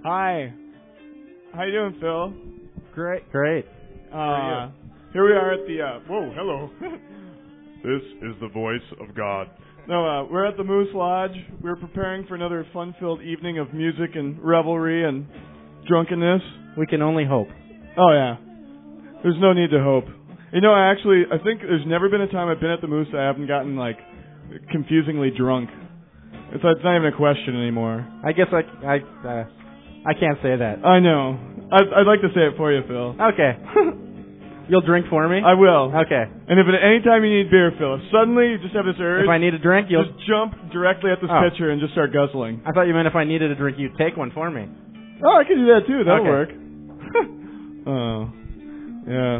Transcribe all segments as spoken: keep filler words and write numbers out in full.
Hi. How you doing, Phil? Great. Great. Uh, here we are at the, uh, whoa, hello. This is the voice of God. No, uh, we're at the Moose Lodge. We're preparing for another fun-filled evening of music and revelry and drunkenness. We can only hope. Oh, yeah. There's no need to hope. You know, I actually, I think there's never been a time I've been at the Moose that I haven't gotten, like, confusingly drunk. It's, it's not even a question anymore. I guess I, I, uh, I can't say that. I know. I'd, I'd like to say it for you, Phil. Okay. You'll drink for me? I will. Okay. And if at any time you need beer, Phil, if suddenly you just have this urge, if I need a drink, you'll just jump directly at this oh. pitcher and just start guzzling. I thought you meant if I needed a drink, you'd take one for me. Oh, I could do that too. That'll okay. work. Oh, yeah.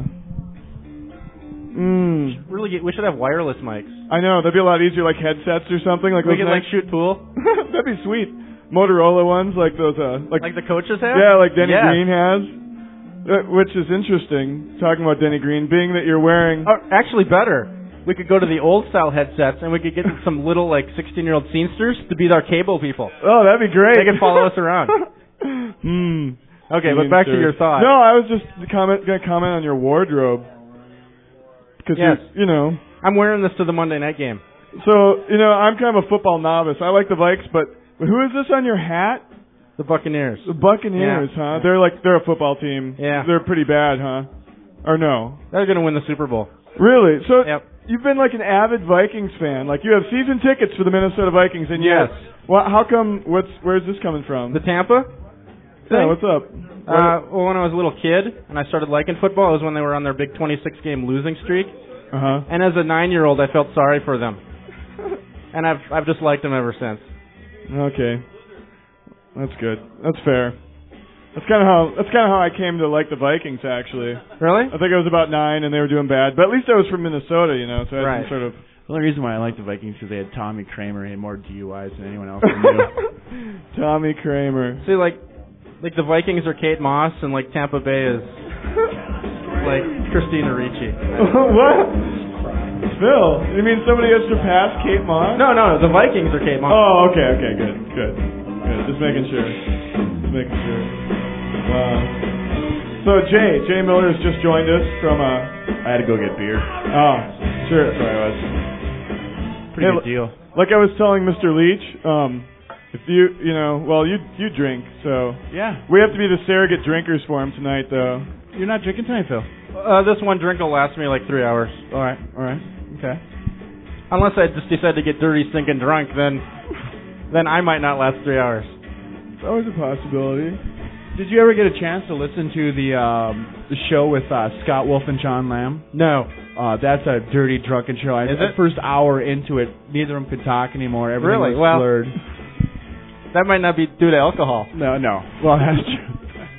Mm. Really, we should have wireless mics. I know, that'd be a lot easier, like headsets or something. Like we those could nice... like shoot pool. That'd be sweet. Motorola ones, like those, uh, like like the coaches have. Yeah, like Denny yes. Green has. Uh, which is interesting. Talking about Denny Green, being that you're wearing. Oh, actually, better. We could go to the old style headsets and we could get some little like sixteen year old scenesters to be our cable people. Oh, that'd be great. They can follow us around. Hmm. Okay, but back to your thought. No, I was just comment, going to comment on your wardrobe. Because, yes. you know. I'm wearing this to the Monday night game. So, you know, I'm kind of a football novice. I like the Vikes, but who is this on your hat? The Buccaneers. The Buccaneers, yeah. huh? Yeah. They're like, they're a football team. Yeah. They're pretty bad, huh? Or no? They're going to win the Super Bowl. Really? So, yep. You've been like an avid Vikings fan. Like, you have season tickets for the Minnesota Vikings, and yes. yet, well, how come, what's, where's this coming from? The Tampa thing? Yeah, what's up? Uh, well, when I was a little kid and I started liking football, it was when they were on their big twenty-six game losing streak. Uh-huh. And as a nine-year-old, I felt sorry for them. And I've I've just liked them ever since. Okay. That's good. That's fair. That's kind of how that's kind of how I came to like the Vikings, actually. Really? I think I was about nine and they were doing bad, but at least I was from Minnesota, you know, so I had right. some sort of. The only reason why I like the Vikings is because they had Tommy Kramer. He had more D U Is than anyone else knew. Tommy Kramer. See, like, like the Vikings are Kate Moss, and like Tampa Bay is like Christina Ricci. What? Phil, you mean somebody has surpassed Kate Moss? No, no, the Vikings are Kate Moss. Oh, okay, okay, good, good, good. Just making sure. Just making sure. Wow. So Jay, Jay Miller has just joined us from. Uh, I had to go get beer. Oh, sure. That's where I was. Pretty hey, good deal. Like I was telling Mister Leach, um, if you, you know, well, you you drink, so yeah, we have to be the surrogate drinkers for him tonight, though. You're not drinking tonight, Phil? Uh, this one drink will last me like three hours. All right, all right, okay. Unless I just decide to get dirty, stinking drunk, then then I might not last three hours. It's always a possibility. Did you ever get a chance to listen to the um, the show with uh, Scott Wolf and John Lamb? No. Uh, that's a dirty, drunken show. Is the it? First hour into it, neither of them could talk anymore. Everything really? was well, slurred. That might not be due to alcohol. No, no. Well, that's true.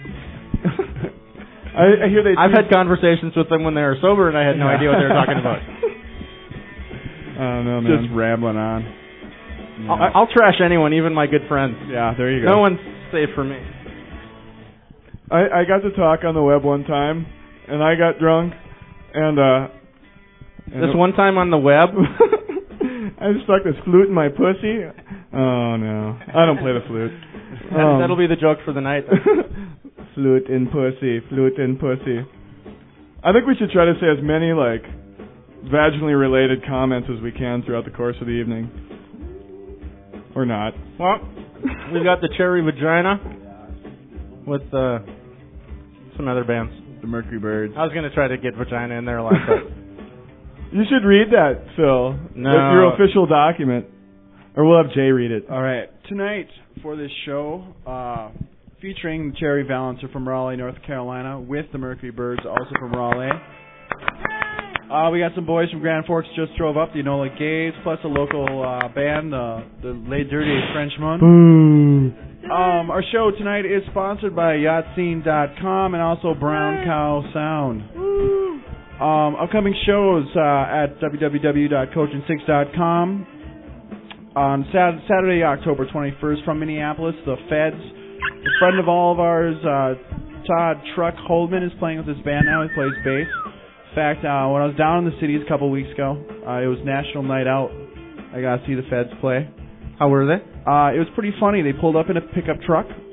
I, I hear they. I've had conversations with them when they were sober, and I had no idea what they were talking about. I don't know, man. Just rambling on. Yeah. I'll, I'll trash anyone, even my good friends. Yeah, there you go. No one's safe for me. I, I got to talk on the web one time, and I got drunk, and uh. And this it, one time on the web, I stuck this flute in my pussy. Oh no, I don't play the flute. that, um, that'll be the joke for the night. Flute in pussy, flute in pussy. I think we should try to say as many like vaginally related comments as we can throughout the course of the evening, or not. Well, we've got the Cherry Vagina with uh, some other bands. The Mercury Birds. I was gonna try to get vagina in there last time. You should read that, Phil. No. Your official document. Or we'll have Jay read it. All right. Tonight, for this show, uh, featuring Cherry Valancer from Raleigh, North Carolina, with the Mercury Birds, also from Raleigh. Uh, we got some boys from Grand Forks just drove up, the Enola Gays, plus a local uh, band, uh, the Les Dirty Frenchmen. Boo. Um, our show tonight is sponsored by yacht scene dot com and also Brown Cow Sound. Um, upcoming shows uh, at w w w dot coach and six dot com. On Sat- Saturday, October twenty-first, from Minneapolis, the Feds. A friend of all of ours, uh, Todd Truck Holdman, is playing with his band now. He plays bass. In fact, uh, when I was down in the cities a couple weeks ago, uh, it was National Night Out. I got to see the Feds play. How were they? Uh, it was pretty funny. They pulled up in a pickup truck,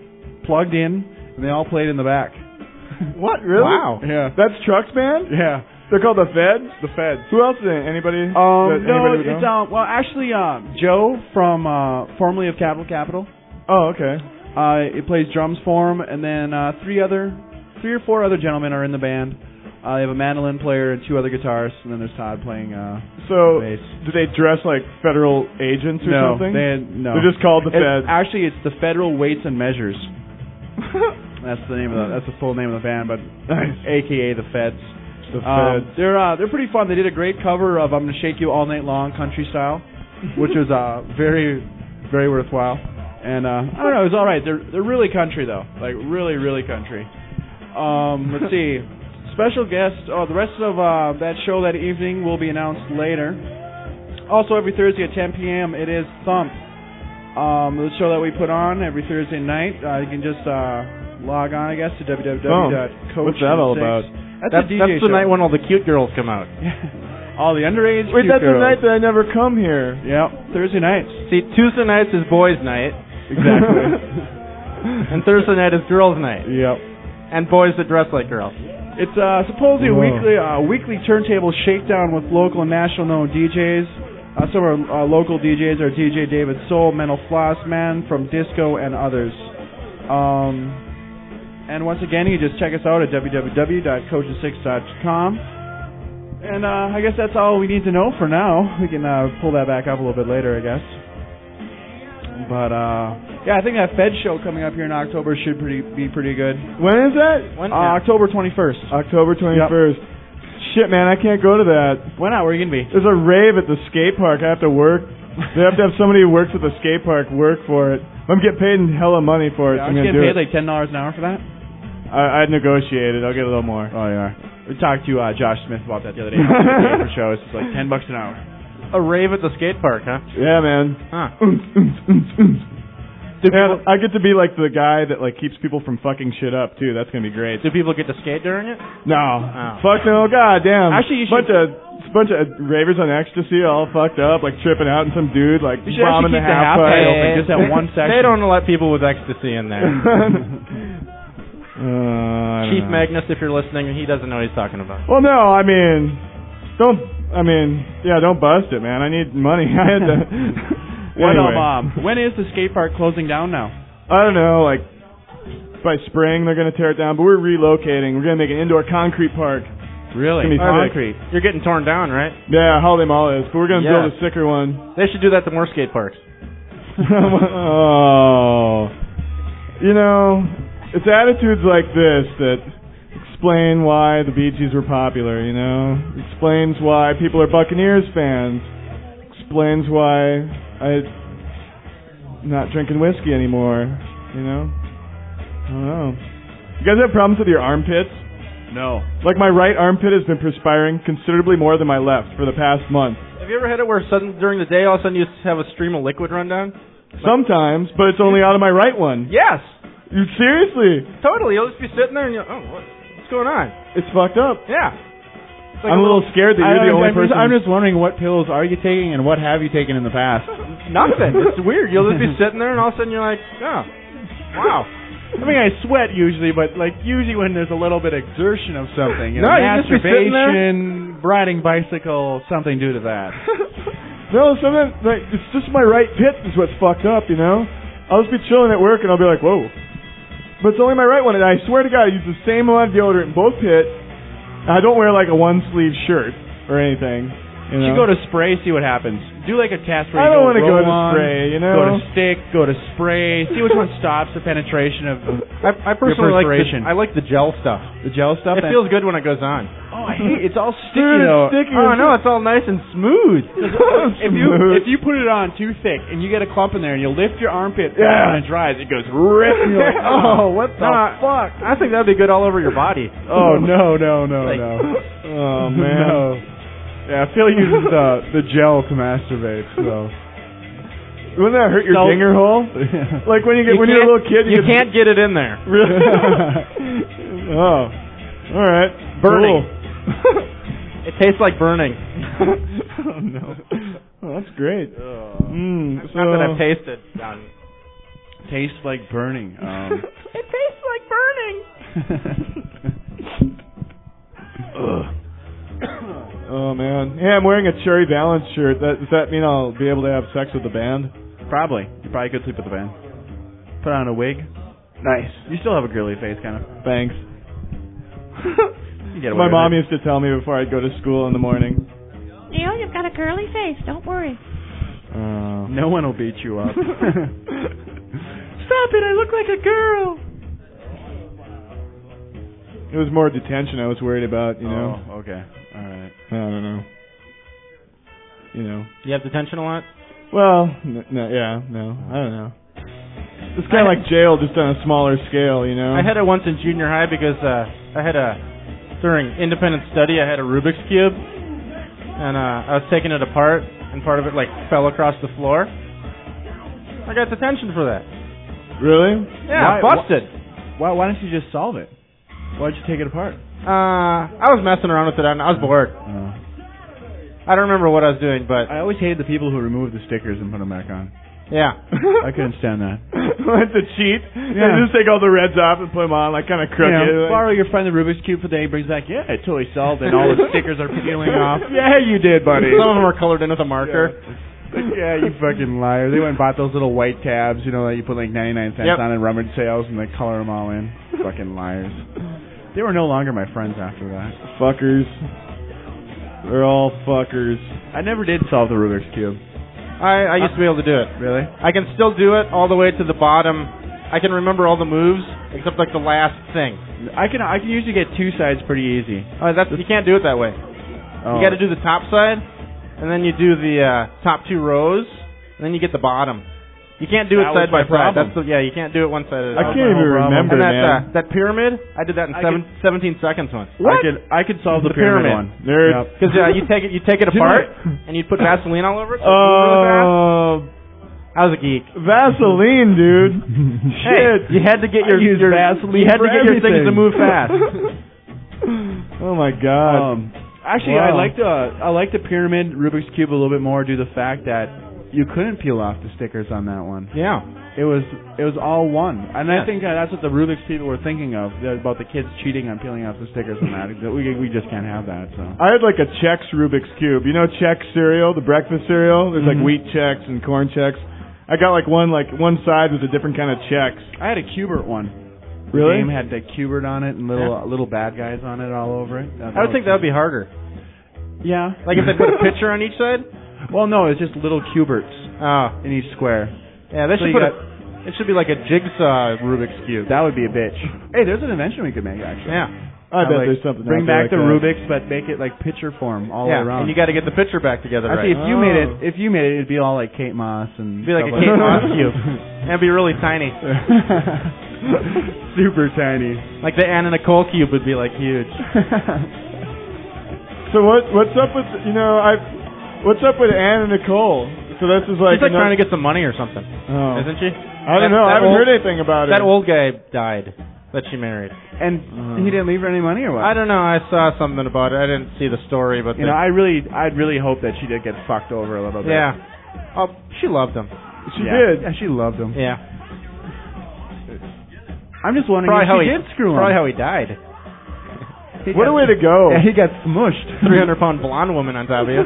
plugged in, and they all played in the back. What, really? Wow. Yeah. That's Truck's band? Yeah. They're called the Feds? The Feds. Who else is it? Anybody? Um, that no, anybody would it's know? um. Well, actually, uh, Joe from uh, formerly of Capital Capital. Oh, okay. Uh, he plays drums for him, and then uh, three other, three or four other gentlemen are in the band. Uh, they have a mandolin player and two other guitarists, and then there's Todd playing uh, So, bass. do they dress like federal agents or no, something? They, no, They're just called the It's- Feds. Actually, it's the Federal Weights and Measures. That's the name of the. That's the full name of the band, but Nice. A K A the Feds. The Um, Feds. they're uh, they're pretty fun. They did a great cover of "I'm Gonna Shake You All Night Long" country style, which was uh, very, very worthwhile. And uh, I don't know, it was all right. They're they're really country though, like really, really country. Um, let's see, special guest. Oh, the rest of uh, that show that evening will be announced later. Also, every Thursday at ten p.m. it is Thump, um, the show that we put on every Thursday night. Uh, you can just uh, log on, I guess, to w w w dot coach What's that all about? That's, That's, a D J that's the show. night when all the cute girls come out. All the underage. Wait, cute that's the girls. night that I never come here. Yep, Thursday nights. See, Tuesday nights is boys' night. Exactly. And Thursday night is girls' night. Yep. And boys that dress like girls. It's uh, supposedly a Whoa. weekly uh, weekly turntable shakedown with local and national known D Js. Uh, some of our uh, local D Js are D J David Soul, Mental Floss Man from Disco, and others. Um, and once again, you can just check us out at w w w dot coach and six dot com. And uh, I guess that's all we need to know for now. We can uh, pull that back up a little bit later, I guess. But uh, yeah, I think that Fed show coming up here in October should pretty be pretty good. When is that? When, Uh, October twenty-first. October twenty-first. Shit, man, I can't go to that. Why not? Where are you gonna be? There's a rave at the skate park. I have to work. They have to have somebody who works at the skate park work for it. I'm getting paid hella money for it. Yeah, so I'm aren't you gonna getting do paid like ten dollars an hour for that? it. I, I'd negotiate it. I'll get a little more. Oh, yeah. We talked to uh, Josh Smith about that the other day. For shows, it's like ten bucks an hour. A rave at the skate park, huh? Yeah, man. Huh. And I get to be like the guy that like keeps people from fucking shit up too. That's gonna be great. Do people get to skate during it? No, Oh. fuck no, goddamn. Actually, you bunch of bunch of ravers on ecstasy, all fucked up, like tripping out, and some dude like You should bombing actually the keep the half half pipe pipe. open, just that one section. They don't let people with ecstasy in there. Uh, I don't Chief know. Magnus, if you're listening, he doesn't know what he's talking about. Well, no, I mean, don't. I mean, yeah, don't bust it, man. I need money. I had to. What Anyway. um, um, when is the skate park closing down now? I don't know, like by spring they're gonna tear it down, but we're relocating. We're gonna make an indoor concrete park. Really? It's gonna be Concrete. You're getting torn down, right? Yeah, Holiday Mall is, but we're gonna Yeah. build a sicker one. They should do that to more skate parks. Oh, you know, it's attitudes like this that explain why the Bee Gees were popular. You know, explains why people are Buccaneers fans. Explains why I. Not drinking whiskey anymore, you know? I don't know. You guys have problems with your armpits? No. Like my right armpit has been perspiring considerably more than my left for the past month. Have you ever had it where sudden during the day all of a sudden you just have a stream of liquid run down? Sometimes, but it's only out of my right one. Yes, You seriously? totally. You'll just be sitting there and you, oh, what, what's going on? It's fucked up. Yeah. It's like I'm a little scared that you're I, the only I'm, person. just, I'm just wondering what pills are you taking and what have you taken in the past? nothing. It's weird. You'll just be sitting there and all of a sudden you're like, oh, wow. I mean, I sweat usually, but like usually when there's a little bit of exertion of something, you No, know, you just be sitting there. masturbation, riding bicycle, something due to that. No, sometimes like it's just my right pit is what's fucked up, you know? I'll just be chilling at work and I'll be like, whoa. But it's only my right one, and I swear to God, I use the same amount of deodorant in both pits. I don't wear like a one sleeve shirt or anything. You You know? should go to spray, see what happens. Do like a test where I you don't go want to go roll to on, spray, you know? Go to stick, go to spray, see which one stops the penetration of I, I personally like the, perspiration. I like the gel stuff. the gel stuff. It and- feels good when it goes on. Oh, I hate it's all sticky Dude, it's though. sticky. Oh no, it's all nice and smooth. If you Smooth. if you put it on too thick and you get a clump in there and you lift your armpit Yeah. and it dries, it goes rip. And you're like, oh, what the No, fuck? I think that'd be good all over your body. Oh no no no Like- no. Oh man. No. Yeah, Phil uses the the gel to masturbate. So Wouldn't that hurt your So- dinger hole? Like when you get You when you're a can't- little kid, You you, get, can't get it in there. Really? Oh, all right. Burning. Cool. It tastes like burning. Oh no. Oh, that's great. Mm, so, Not that I've tasted. Um, Tastes like burning. Um, It tastes like burning. Oh man. Yeah, I'm wearing a Cherry Valance shirt. That, does that mean I'll be able to have sex with the band? Probably. You probably could sleep with the band. Put on a wig. Nice. You still have a girly face, kind of. Thanks. You get away My with mom it. used to tell me before I'd go to school in the morning. Neil, you've got a curly face. Don't worry. Uh, No one will beat you up. Stop it! I look like a girl. it was more detention I was worried about, you know. Oh, okay. All right. I don't know. You know. You have detention a lot? Well, n- no, yeah, no, I don't know. It's kind of like jail, just on a smaller scale, you know. I had it once in junior high because uh, I had a during independent study. I had a Rubik's cube, and uh, I was taking it apart, and part of it like fell across the floor. I got detention for that. Really? Yeah, Why- busted. Why, why don't you just solve it? Why'd you take it apart? Uh, I was messing around with it, and I was bored. Uh, I don't remember what I was doing, but I always hated the people who remove the stickers and put them back on. yeah. I couldn't stand that. Like the cheat. Yeah. They just take all the reds off and put them on, like kind of crooked. You know, like- borrow your friend the Rubik's Cube for the day. He brings back, yeah, I totally solved it. And all the stickers are peeling off. Yeah, you did, buddy. Some of them are colored in with a marker. Like, yeah, you fucking liar. They went and bought those little white tabs, you know, that you put like ninety-nine cents Yep. on in rummage sales, and they color them all in. Fucking liars. They were no longer my friends after that. Fuckers. They're all fuckers. I never did solve the Rubik's Cube. I, I used to be able to do it. Really? I can still do it all the way to the bottom. I can remember all the moves except like the last thing. I can I can usually get two sides pretty easy. Oh, that's you can't do it that way. Oh. You got to do the top side, and then you do the uh, top two rows, and then you get the bottom. You can't do That it side was my by side. problem. That's the, yeah, you can't do it one side at a I time. can't even remember, And that man. uh, that pyramid, I did that in I seven, could- seventeen seconds once. I could I could solve the, The pyramid. one. Nerd. Yep. Because uh, you take it, you take it Do apart, it. and you put Vaseline all over it. So it moves really fast. Oh, I was a geek. Vaseline, dude. Hey, Shit. you had to get I your, use your Vaseline you had for to get your things everything. to move fast. Oh my god. Um, actually, I Wow. like the I like the pyramid Rubik's Cube a little bit more due to the fact that you couldn't peel off the stickers on that one. Yeah. It was it was all one, and I Yeah. think that that's what the Rubik's people were thinking of that- about the kids cheating on peeling off the stickers and that. That we we just can't have that. So I had like a Chex Rubik's Cube. You know Chex cereal, the breakfast cereal? There's like Mhm. wheat Chex and corn Chex. I got like one, like one side was a different kind of Chex. I had a Cubert one. Really? The game had the Cubert on it and little little bad guys on it all over it. I would think that would be harder. Yeah. Like if they put a picture on each side. Well, no, it's just little Cuberts Oh, in each square. yeah. They So should you put got- a, it should be like a jigsaw Rubik's cube. That would be a bitch. Hey, there's an invention we could make actually. Yeah. I Uh, bet like, there's something Bring out there back the like that. Rubik's, but make it like picture form all Yeah. the way around. And you got to get the picture back together I right. see. If you made it, Oh. if you made it, it'd be all like Kate Moss and It'd be like a stuff Kate that. Moss cube. And it'd be really tiny. Super tiny. Like the Anna Nicole cube would be like huge. So what what's up with you know I what's up with Anne and Nicole? So this is like She's like another- trying to get some money or something, Oh. isn't she? I don't That- know. I that haven't old- heard anything about That it. old guy died that she married. And Uh. he didn't leave her any money or what? I don't know. I saw something about it. I didn't see the story, but You the- know, I really, I'd really hope that she did get fucked over a little bit. yeah. Oh, she loved him. She Yeah. did. Yeah, she loved him. Yeah. I'm just wondering Probably if how she he did screw him. Probably how he died. He What got- a way to go. Yeah, he got smushed. three hundred pound blonde woman on top of you.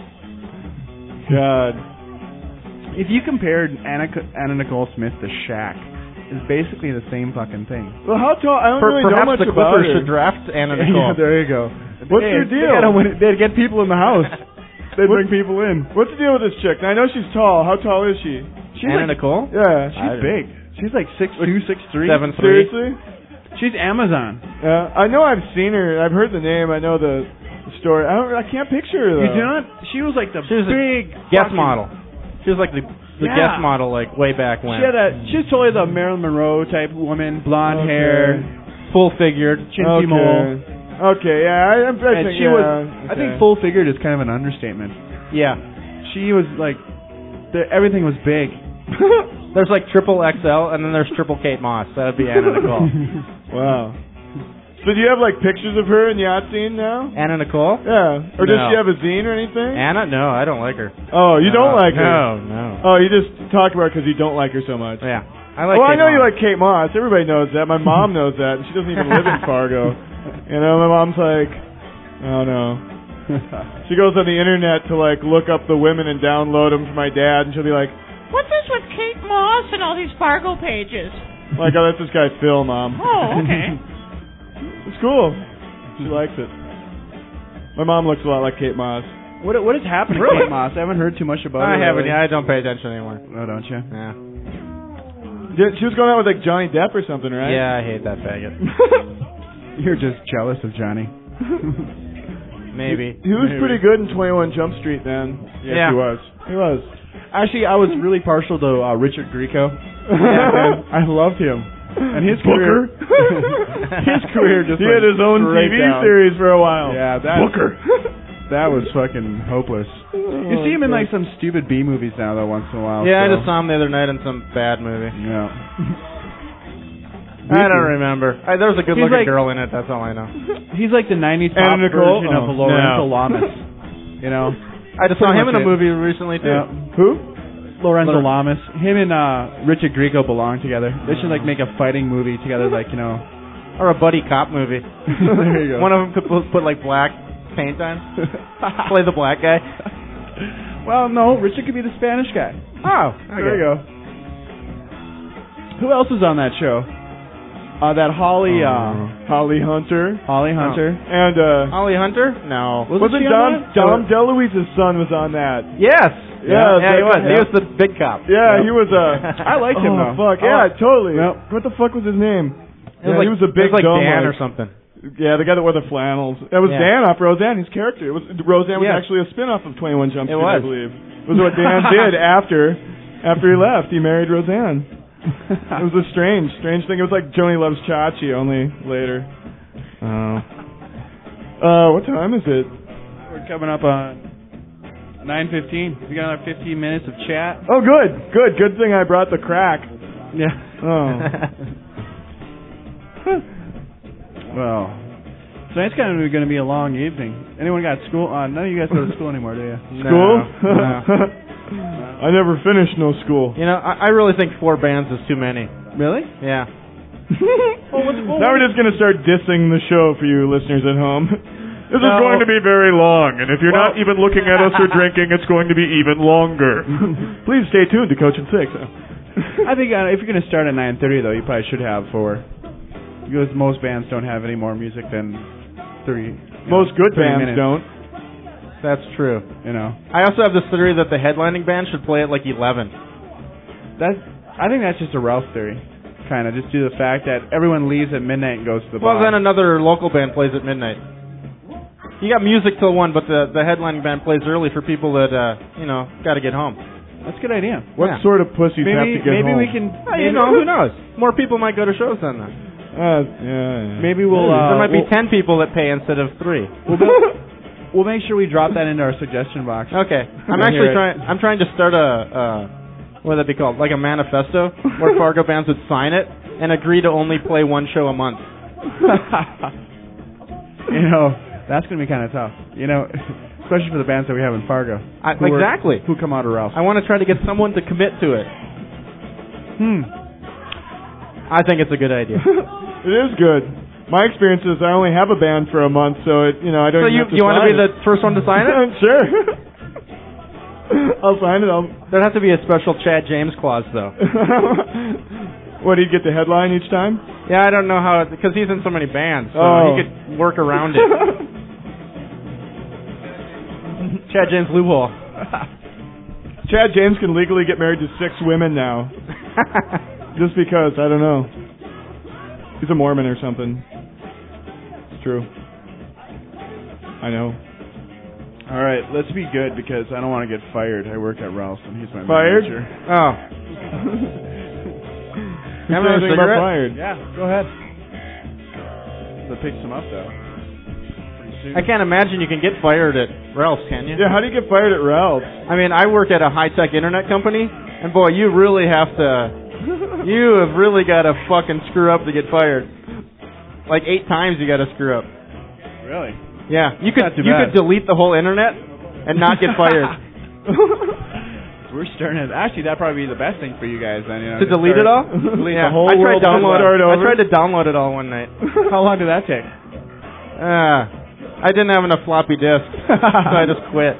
God. If you compared Anna, Anna Nicole Smith to Shaq, it's basically the same fucking thing. Well, how tall? I don't Per- really know perhaps much the about Clippers her. should draft Anna Yeah, Nicole. there you go. What's Hey, your they deal? gotta win it- They'd get people in the house. They'd What- bring people in. What's the deal with this chick? Now, I know she's tall. How tall is she? She's Anna like, Nicole? Yeah. she's I- big. She's like six two, six three. Seven three. Seriously? She's Amazon. Yeah. I know I've seen her. I've heard the name. I know the, the story. I don't. I can't picture her though. You do not? She was like the She was a big Guest fucking- model. She was like the the Yeah. guest model like way back when. She had a. She was totally the Marilyn Monroe type woman, blonde Okay. hair, full figured. chintzy Okay. mole. Okay. Yeah. I, I'm. I And think, she yeah, was. okay. I think full figured is kind of an understatement. Yeah. She was like, the, everything was big. There's like triple X L and then there's triple Kate Moss. That would be Anna Nicole. Wow. So do you have like pictures of her in yacht scene now? Anna Nicole? Yeah. Or does No. she have a zine or anything? Anna? No, I don't like her. Oh, you don't Uh, like her? No, no. Oh, you just talk about her because you don't like her so much. Yeah. I like well, I Kate know you Moss. like Kate Moss. Everybody knows that. My mom knows that, and she doesn't even live in Fargo. You know, my mom's like, I don't know. She goes on the internet to like look up the women and download them for my dad, and she'll be like, What's this with Kate Moss and all these Fargo pages? like, oh, that's this guy Phil, Mom. Oh, okay. It's cool. She likes it. My mom looks a lot like Kate Moss. What what has happened to Kate Moss? I haven't heard too much about I her. haven't. lately. Yeah, I don't pay attention anymore. Oh, don't you? Yeah. Did, she was going out with like Johnny Depp or something, right? Yeah, I hate that faggot. You're just jealous of Johnny. Maybe. He was Maybe. pretty good in twenty-one Jump Street, then. Yes, Yeah. he was. He was. Actually, I was really partial to uh, Richard Grieco. Yeah. I loved him. And his Booker. career, his career just He went had his own T straight V down. series for a while. Yeah, that Booker. that was fucking hopeless. You see him in like some stupid B movies now, though, once in a while. Yeah, I so. just saw him the other night in some bad movie. Yeah. I don't remember. I, there was a good-looking like- girl in it. That's all I know. He's like the nineties Anna pop Nicole? version Oh, of Lorenzo no. Lamas. You know, I just saw Pretty him in a much it. movie recently too. Yeah. Who? Lorenzo Lor- Lamas. Him and uh, Richard Grieco belong together. They should like make a fighting movie together, like you know. Or a buddy cop movie. There you go. One of them could put, put like black paint on. Play the black guy. Well, no, Richard could be the Spanish guy. Oh, There you go. Who else is on that show? Uh, that Holly, uh, Holly Hunter. Holly Hunter. And, uh, Holly Hunter? No. Wasn't wasn't she on Dom, that? Dom DeLuise's son was on that. Yes. Yeah, yeah, he that was. guy. He was the big cop. Yeah, he was, uh, I liked him, oh, though. fuck, I yeah, like- totally. Yep. What the fuck was his name? It was Yeah, like, he was a big it was like dumb, Dan like- or something. Yeah, the guy that wore the flannels. That was Yeah. Dan off Roseanne, his character. It was Roseanne was Yes. actually a spin-off of twenty-one Jump It Street, I was. believe. It was what Dan did after after he left. He married Roseanne. It was a strange, strange thing. It was like Joni Loves Chachi, only later. Oh. Uh, what time is it? We're coming up on nine fifteen. We got another fifteen minutes of chat. Oh, good, good, good thing I brought the crack. Yeah. Oh. Well, tonight's kind of going to be a long evening. Anyone got school? Uh, none of you guys go to school anymore, do you? School? No. I never finished no school. You know, I, I really think four bands is too many. Really? Yeah. Now we're just going to start dissing the show for you listeners at home. This is No. going to be very long, and if you're not even looking at us or drinking, it's going to be even longer. Please stay tuned to Coach and Six. I think uh, if you're going to start at nine thirty, though, you probably should have four. Because most bands don't have any more music than three. you Most know, good thirty bands minutes, don't. That's true. You know, I also have this theory that the headlining band should play at like eleven. that I think that's just a Ralph theory, kind of just due to the fact that everyone leaves at midnight and goes to the Well, bar. then another local band plays at midnight. You got music till one, but the the headlining band plays early for people that uh, you know got to get home. That's a good idea. What Yeah. sort of pussies have Maybe to get maybe home? we can. Well, maybe, you know, who knows? More people might go to shows then. then. Uh, yeah, yeah. Maybe we'll. Uh, there might be we'll, ten people that pay instead of three. We'll, we'll make sure we drop that into our suggestion box. Okay, I'm I actually hear it. trying. I'm trying to start a uh, what would that be called? Like a manifesto where Fargo bands would sign it and agree to only play one show a month. You know, that's gonna be kind of tough. You know, especially for the bands that we have in Fargo. I, who are- exactly. who come out of Ralph. I want to try to get someone to commit to it. Hmm. I think it's a good idea. It is good. My experience is I only have a band for a month, so it, you know I don't. So even you have to you want to sign be it. the first one to sign it? Sure. I'll sign it. I'll. There'd have to be a special Chad James clause, though. What, he'd get the headline each time? Yeah, I don't know how, because he's in so many bands, so Oh. he could work around it. Chad James loophole. Chad James can legally get married to six women now, just because I don't know. He's a Mormon or something. It's true. I know. All right, let's be good because I don't want to get fired. I work at Ralph's and he's my Fired? manager. Oh. Who Have said a anything about cigarette? fired? Yeah, go ahead. That picks him up though. Pretty soon. I can't imagine you can get fired at Ralph's, can you? Yeah, how do you get fired at Ralph's? I mean, I work at a high-tech internet company, and boy, you really have to, you have really got to fucking screw up to get fired. Like eight times you got to screw up. Really? Yeah, you could Not too you bad. could delete the whole internet and not get fired. We're starting to, actually, that'd probably be the best thing for you guys then. You know, To delete it all? Delete Yeah, the whole I tried world. download start I over. tried to download it all one night. How long did that take? Uh, I didn't have enough floppy disks, so I just quit.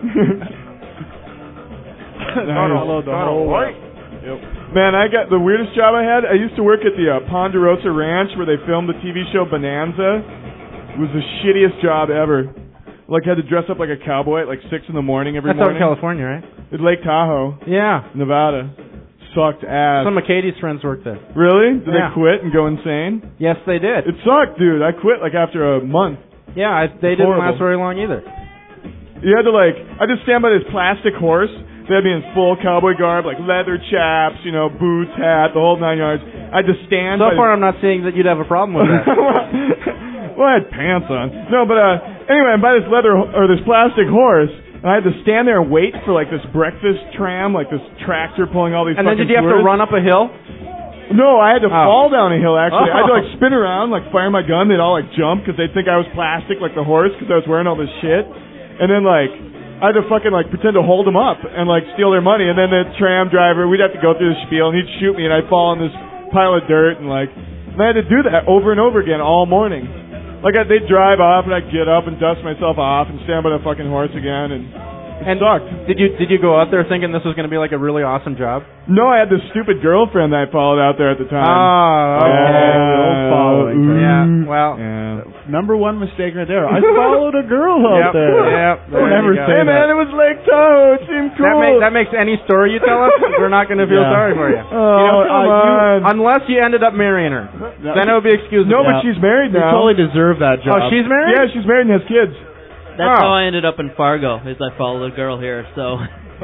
Download the whole world. Man, I got the weirdest job I had. I used to work at the uh, Ponderosa Ranch where they filmed the T V show Bonanza. It was the shittiest job ever. Like, had to dress up like a cowboy at like six in the morning every That's out in morning. California, right? At Lake Tahoe, Yeah. Nevada. Sucked ass. Some of Katie's friends work there. Really? Did Yeah. they quit and go insane? Yes, they did. It sucked, dude. I quit like after a month. Yeah, I, they didn't horrible. last very long either. You had to like, I just stand by this plastic horse. They had me in full cowboy garb, like leather chaps, you know, boots, hat, the whole nine yards. I had to stand. So by far, I'm not seeing that you'd have a problem with that. Well, I had pants on. No, but uh, anyway, I'm by this leather or this plastic horse, and I had to stand there and wait for like this breakfast tram, like this tractor pulling all these. And then fucking did you have to tourists. run up a hill? No, I had to Oh. fall down a hill. Actually, I had to Oh. like spin around, like fire my gun. They'd all like jump because they'd think I was plastic, like the horse, because I was wearing all this shit. And then like I had to fucking like pretend to hold them up and like steal their money. And then the tram driver, we'd have to go through the spiel, and he'd shoot me, and I'd fall in this pile of dirt, and like, and I had to do that over and over again all morning. Like I, they'd drive off, and I'd get up and dust myself off and stand by the fucking horse again, and it And sucked. Did you did you go out there thinking this was going to be like a really awesome job? No, I had this stupid girlfriend that I followed out there at the time. Oh, Yeah. old following. Ooh. yeah. Well, Yeah. Number one mistake right there. I followed a girl out Yep, there. yep, there Don't you ever go. say Hey man, that. it was Lake Tahoe. It seemed cool. that, make, that makes any story you tell us, we're not going to feel Yeah. sorry for you. Oh, You know, come uh, you- on. Unless you ended up marrying her. Then it would be excusable. no, Yeah. but she's married You now. totally deserve that job. Oh, she's married? Yeah, she's married and has kids. That's Oh. how I ended up in Fargo, is I followed a girl here, so...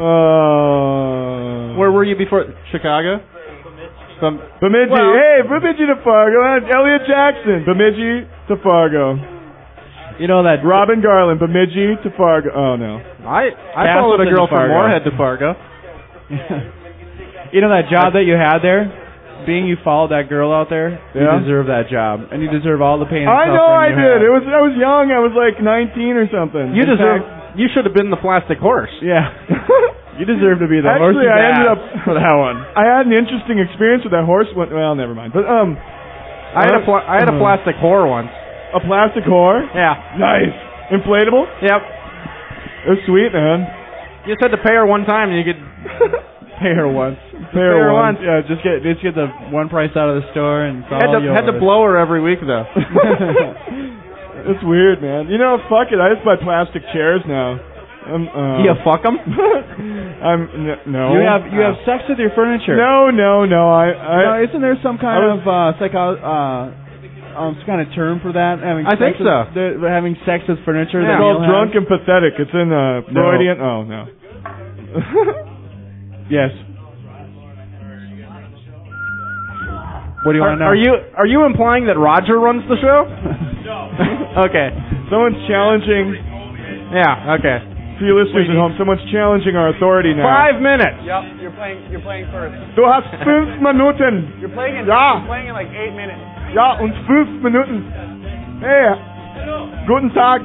Oh. Where were you before? Chicago? From Bemidji. Well- Hey, Bemidji to Fargo. That's Elliot Jackson. Bemidji to Fargo. You know that Robin Garland. Bemidji to Fargo. Oh, no. I I Castleton followed a girl to from Fargo. Moorhead to Fargo. You know that job that you had there? Being you followed that girl out there, Yeah. you deserve that job. And you deserve all the pain and I know I suffering you did. had. It was I was young. I was like nineteen or something. You In deserve. fact- You should have been the plastic horse. Yeah. You deserve to be the Actually, horse's I ended ass up for that one. I had an interesting experience with that horse. When, well, never mind. But um, I had a pla- I had a Uh, plastic whore once. a plastic whore. Yeah. Nice. Inflatable. Yep. It was sweet, man. You just had to pay her one time, and you could. Pay her once. Pay her once. Yeah, just get just get the one price out of the store and it's Had all to had to yours. blow her every week though. It's weird, man. You know, fuck it. I just buy plastic chairs now. I'm, uh, Do you fuck them? I'm n- no. You have you have sex with your furniture. No, no, no. I, I No, isn't there some kind I was- of uh, psycho uh, um, some kind of term for that? Having I sex think with, so. the- having sex with furniture. Yeah. that it's called Neil drunk has? and pathetic. It's in uh, No. Freudian. Oh no. Yes. What do you Are, want to know? are you are you implying that Roger runs the show? Okay. Someone's challenging. Yeah. Okay. For you listeners at home, someone's challenging our authority now. Five minutes. Yep, you're playing. You're playing first. Du hast fünf Minuten. You're playing in. Ja. You're playing in like eight minutes. Ja, und fünf Minuten. Hey, guten Tag.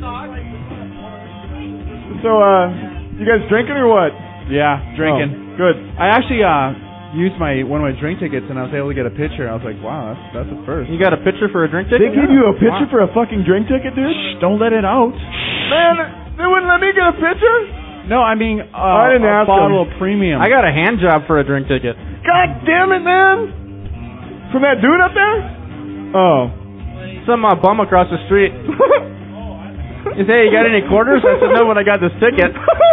So, uh, you guys drinking or what? Yeah, drinking. Oh, good. I actually uh used my one of my drink tickets and I was able to get a picture. I was like, wow, that's that's a first. You got a picture for a drink They ticket? give you a picture Wow. for a fucking drink ticket, dude? Shh, don't let it out. Man, they wouldn't let me get a picture? No, I mean uh, I didn't a ask bottle him. of premium. I got a hand job for a drink ticket. God damn it, man! From that dude up there? Oh. Some uh, bum across the street. He said, "Hey, you got any quarters?" I said, "No, but I got this ticket."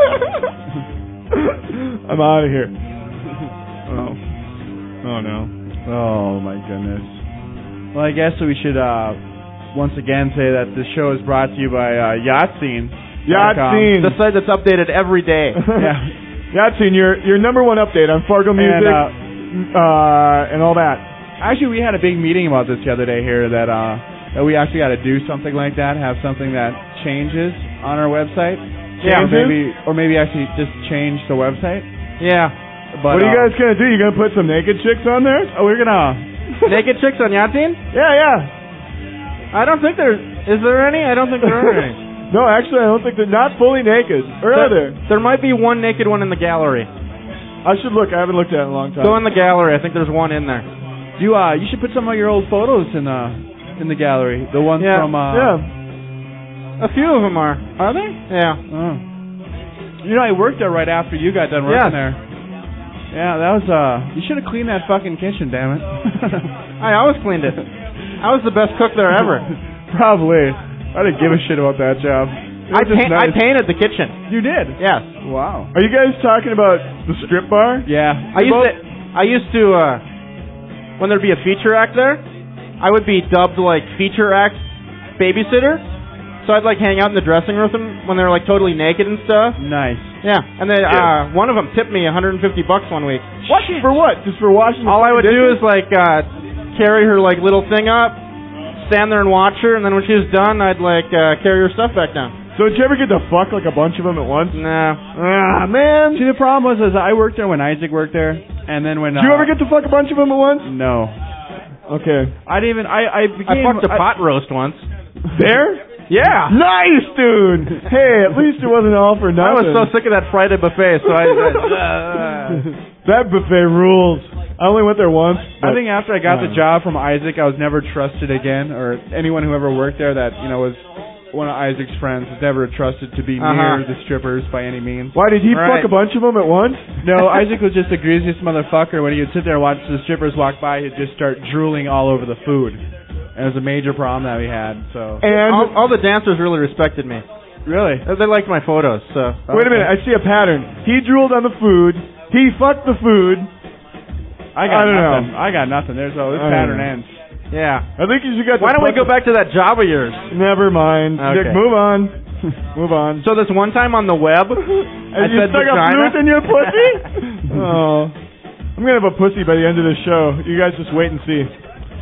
I'm out of here. Oh. Oh no. Oh my goodness. Well, I guess we should uh, once again say that this show is brought to you by uh, Yachtscene. Yacht scene. The site that's updated every day. Yeah. Yacht scene, your your number one update on Fargo music, And, uh, uh, and all that. Actually, we had a big meeting about this the other day here that uh, that we actually got to do something like that, have something that changes on our website. Yeah, Or maybe, or maybe actually just change the website. Yeah. But What are you uh, guys gonna do? You gonna put some naked chicks on there? Oh, we're gonna. Naked chicks on Yachting? Yeah, yeah. I don't think there is there any. I don't think there are any. No, actually, I don't think they're not fully naked. Or are there? There might be one naked one in the gallery. I should look. I haven't looked at it in a long time. Go in the gallery. I think there's one in there. You uh, you should put some of your old photos in the in the gallery. The ones Yeah. from uh, Yeah. A few of them are. Are they? Yeah. Oh. You know, I worked there right after you got done working Yes. there. Yeah, that was uh. You should have cleaned that fucking kitchen, damn it. I always cleaned it. I was the best cook there ever. Probably. I didn't give a shit about that job. It I, was just pa- I nice. painted the kitchen. You did? Yes. Wow. Are you guys talking about the strip bar? Yeah. I used to. I used to. Uh, when there'd be a feature act there, I would be dubbed like feature act babysitter. So I'd like hang out in the dressing room with them when they were like totally naked and stuff. Nice. Yeah. And then uh, one of them tipped me one hundred fifty bucks one week. What? For what? Just for washing the All I would fucking do is dishes? like uh, carry her like little thing up, stand there and watch her, and then when she was done, I'd like uh, carry her stuff back down. So did you ever get to fuck like a bunch of them at once? Nah. Ah, man. See, the problem was is I worked there when Isaac worked there, and then when Did you uh, ever get to fuck a bunch of them at once? No. Okay. I didn't even. I I I became. fucked a I- pot roast once. There? Yeah. Nice, dude. Hey, at least it wasn't all for I was nothing. so sick of that Friday buffet, so I. That buffet rules. I only went there once. I but- think after I got the Uh. job from Isaac, I was never trusted again, or anyone who ever worked there that you know was one of Isaac's friends was never trusted to be Uh-huh. near the strippers by any means. Why did he Right. fuck a bunch of them at once? No, Isaac was just the greasiest motherfucker. When he would sit there and watch the strippers walk by, he'd just start drooling all over the food. And it was a major problem that we had. So And all, all the dancers really respected me. really, They liked my photos. So. wait a minute, I see a pattern. He drooled on the food. He fucked the food. I got I don't know. nothing. I got nothing. There's oh, this I don't pattern know. ends. Yeah. I think you should get. Why don't we go back to that job of yours? Never mind. Okay. Dick, move on. Move on. So this one time on the web, And I you said stuck a vagina. flute in your pussy? Oh. I'm gonna have a pussy by the end of the show. You guys just wait and see.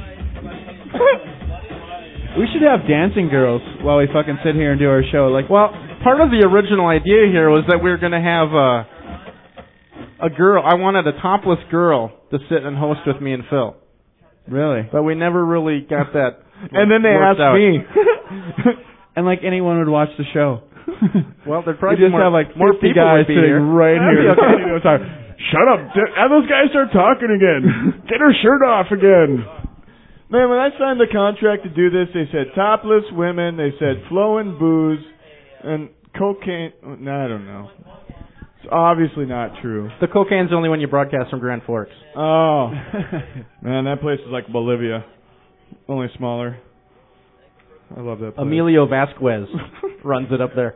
We should have dancing girls while we fucking sit here and do our show. Like, Well, part of the original idea here was that we were going to have a, a girl. I wanted a topless girl to sit and host with me and Phil. really? But we never really got that. And then they worked asked out. me. And like anyone would watch the show. Well, there'd We probably just more, have like more fifty people guys would be sitting here. right That'd here. be okay. Sorry. Shut up. D- Have those guys start talking again. Get her shirt off again. Man, when I signed the contract to do this, they said topless women, they said flowing booze, and cocaine. No, I don't know. It's obviously not true. The cocaine's only when you broadcast from Grand Forks. Oh. Man, that place is like Bolivia. Only smaller. I love that place. Emilio Vasquez runs it up there.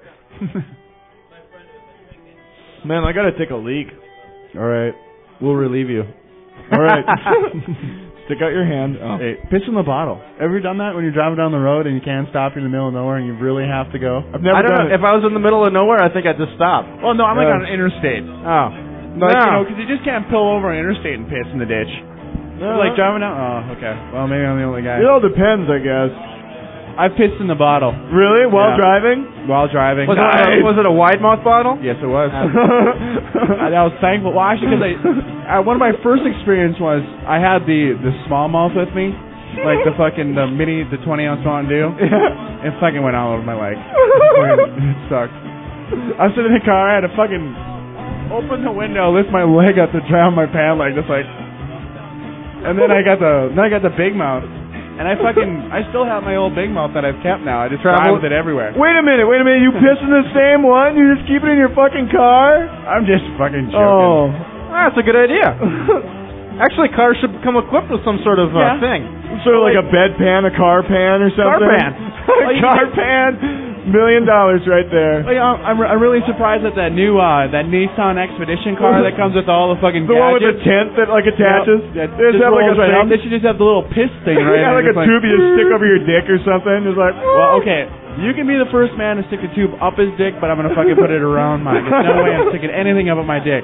Man, I gotta take a leak. All right, we'll relieve you. All right. Stick out your hand. Oh. Hey, piss in the bottle. Ever done that when you're driving down the road and you can't stop in the middle of nowhere and you really have to go? I've never I don't done know. it. If I was in the middle of nowhere, I think I'd just stop. Well, no, I'm like Yeah. on an interstate. Oh. Like, No. you know, because you just can't pull over an interstate and piss in the ditch. No. Like driving down. Oh, okay. Well, maybe I'm the only guy. It all depends, I guess. I pissed in the bottle Really? While Yeah. driving? while driving. Was, it a, was it a wide mouth bottle? Yes, it was. Ah. I, I was thankful. Well, actually, because I, uh, one of my first experience was I had the the smallmouth with me, like the fucking the mini, the twenty ounce Mountain Dew. It fucking went all over my leg. Fucking- it sucked. I was sitting in the car. I had to fucking open the window, lift my leg up to drown my pant leg, just like. And then I got the then I got the big mouth. And I fucking, I still have my old big mouth that I've kept now. I just drive Travel- with it everywhere. Wait a minute, wait a minute. You piss in the same one? You just keep it in your fucking car? I'm just fucking joking. Oh. Ah, that's a good idea. Actually, cars should come equipped with some sort of uh, Yeah. thing. Sort of like a bedpan, a car pan or something? pan. A car pan. Million dollars right there. Oh, yeah, I'm, I'm really surprised at that new uh, that Nissan Expedition car that comes with all the fucking The one with the gadgets. tent that like attaches? Yeah, They just just have like a rolls right thing. up. They should just have the little piss thing right Yeah, there, like a just tube you just stick over your dick or something. It's like, Well, okay, you can be the first man to stick a tube up his dick, but I'm gonna fucking put it around mine. There's no way I'm sticking anything up at my dick.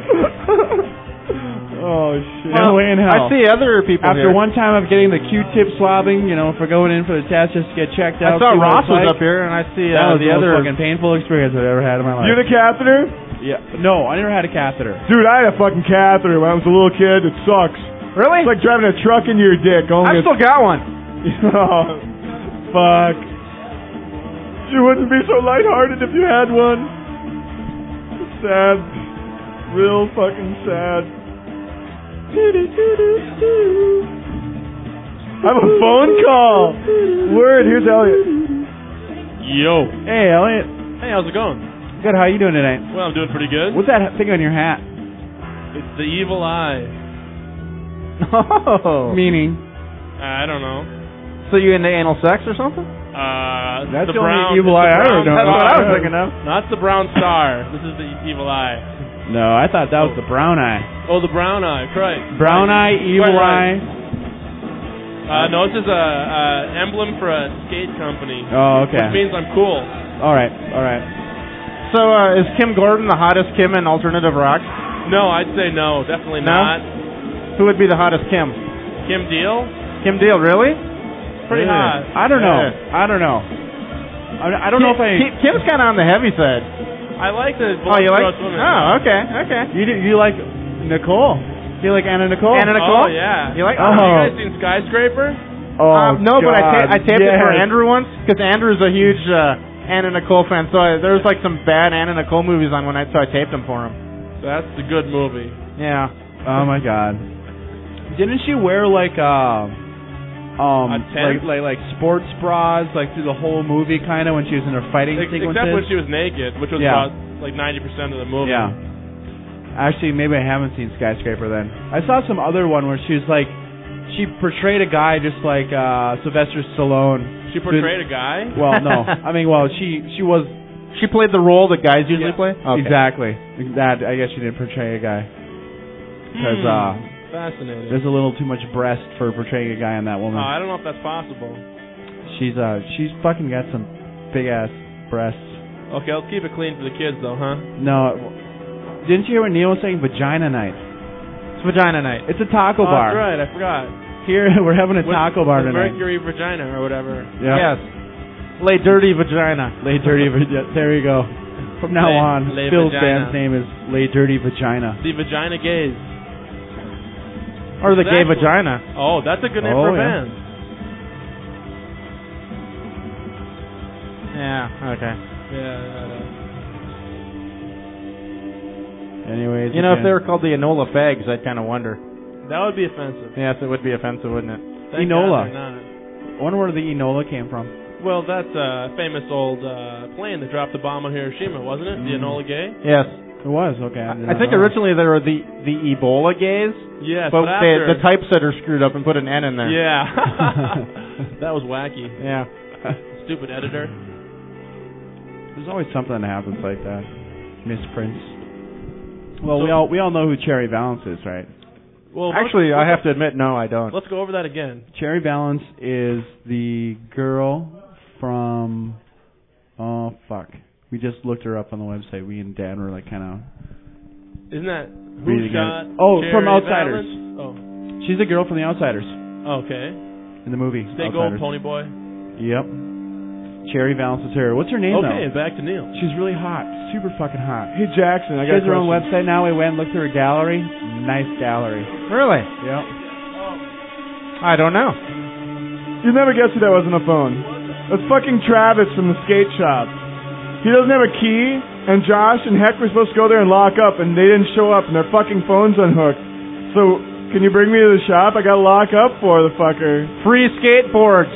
Oh shit. No way in I hell. see other people After here. one time of getting the Q-tip swabbing, you know, for going in for the test just to get checked I out. saw see what Ross it's was like. up here, and I see That uh, was the the most other. fucking painful experience I've ever had in my life. You the catheter? Yeah. No, I never had a catheter. Dude, I had a fucking catheter when I was a little kid. It sucks. Really? It's like driving a truck into your dick. Only I've it's- still got one. Oh, fuck. You wouldn't be so lighthearted if you had one. Sad real fucking sad. I have a phone call. Word, here's Elliot. Yo. Hey, Elliot. Hey, how's it going? Good. How you doing tonight? Well, I'm doing pretty good. What's that thing on your hat? It's the evil eye. Oh. Meaning? I don't know. So you into anal sex or something? Uh, That's the the brown, only evil it's eye the I brown ever know. That's what I was star. thinking of. Not the brown star. This is the evil eye. No, I thought that was the brown eye. Oh, the brown eye. Right. Brown eye, evil Quite eye. right. Uh, no, this is a, a emblem for a skate company. Oh, okay. Which means I'm cool. All right, all right. So uh, is Kim Gordon the hottest Kim in alternative rock? No, I'd say no. Definitely No? not. Who would be the hottest Kim? Kim Deal? Kim Deal, really? Pretty Yeah. hot. I don't know. Yeah. I don't know. I, I don't know if I. Kim, Kim's kind of on the heavy side. I like the Oh, you like? women. Oh, okay, okay. You do, you like Nicole? You like Anna Nicole? Anna Nicole? Oh, yeah. You like? Oh. Have you guys seen Skyscraper? Oh, Um, no, but I, ta- I taped it for yes. Andrew once because Andrew's a huge uh, Anna Nicole fan. So I, there was like some bad Anna Nicole movies on one night, so I taped them for him. That's a good movie. Yeah. Oh my God! Didn't she wear like uh, um A tent? like, like like sports bras like through the whole movie kind of when she was in her fighting Ex- sequences? Except when she was naked, which was Yeah. about like ninety percent of the movie. Yeah. Actually, maybe I haven't seen Skyscraper then. I saw some other one where she was like, she portrayed a guy just like uh Sylvester Stallone. She portrayed a guy? Well, no. I mean, well, she she was She played the role that guys usually Yeah. play? Okay. exactly that. I guess she didn't portray a guy because Hmm. uh, Fascinating. there's a little too much breast for portraying a guy on that woman. Oh, I don't know if that's possible. She's uh she's fucking got some big ass breasts. Okay, let's keep it clean for the kids, though, huh? No, didn't you hear what Neil was saying? Vagina night. It's vagina night. It's a taco Oh, bar. that's right. I forgot. Here we're having a With- taco bar with tonight. Mercury Vagina or whatever. Yeah. Yes. Lay dirty vagina. Lay Dirty Vagina. There you go. From now Lay- on, Lay Phil's Vagina. band's name is Lay Dirty Vagina. The Vagina Gays. Or the gay Exactly. vagina. Oh, that's a good name Oh, for a yeah. band. Yeah, okay. Yeah, yeah, Anyways, You know, if again, they were called the Enola Fags, I'd kind of wonder. yeah. That would be offensive. Yes, it would be offensive, wouldn't it? Thank Enola. God they're not. I wonder where the Enola came from. Well, that's a famous old uh, plane that dropped the bomb on Hiroshima, wasn't it? The Mm. Enola Gay? Yes. It was okay. I, did I not think know. originally they were the, the Ebola gays, Yes, but but they, after... the typesetter screwed up and put an N in there. Yeah. That was wacky. Yeah. Stupid editor. There's always something that happens like that. Misprints. Well, we all we all know who Cherry Valance is, right? Well, Actually, let's- I have to admit, no, I don't. Let's go over that again. Cherry Valance is the girl from. Oh fuck! We just looked her up on the website. We and Dan were like kind of. Isn't that who Reading shot? it. Oh, Cherry from Outsiders. Valance? She's the girl from The Outsiders Oh, okay. in the movie. Stay gold, Outsiders. Pony Boy. Yep. Cherry Valance is her. What's her name Okay, though? back to Neil. She's really hot. Super fucking hot. Hey Jackson, I She got has her a own question. website now. We went and looked through her gallery. Nice gallery. Really? Yep. I don't know. You'd never guess who that was on the phone. That's fucking Travis from the skate shop. He doesn't have a key, and Josh and Heck were supposed to go there and lock up, and they didn't show up, and their fucking phone's unhooked. So, can you bring me to the shop? I gotta lock up for the fucker. Free skateboards.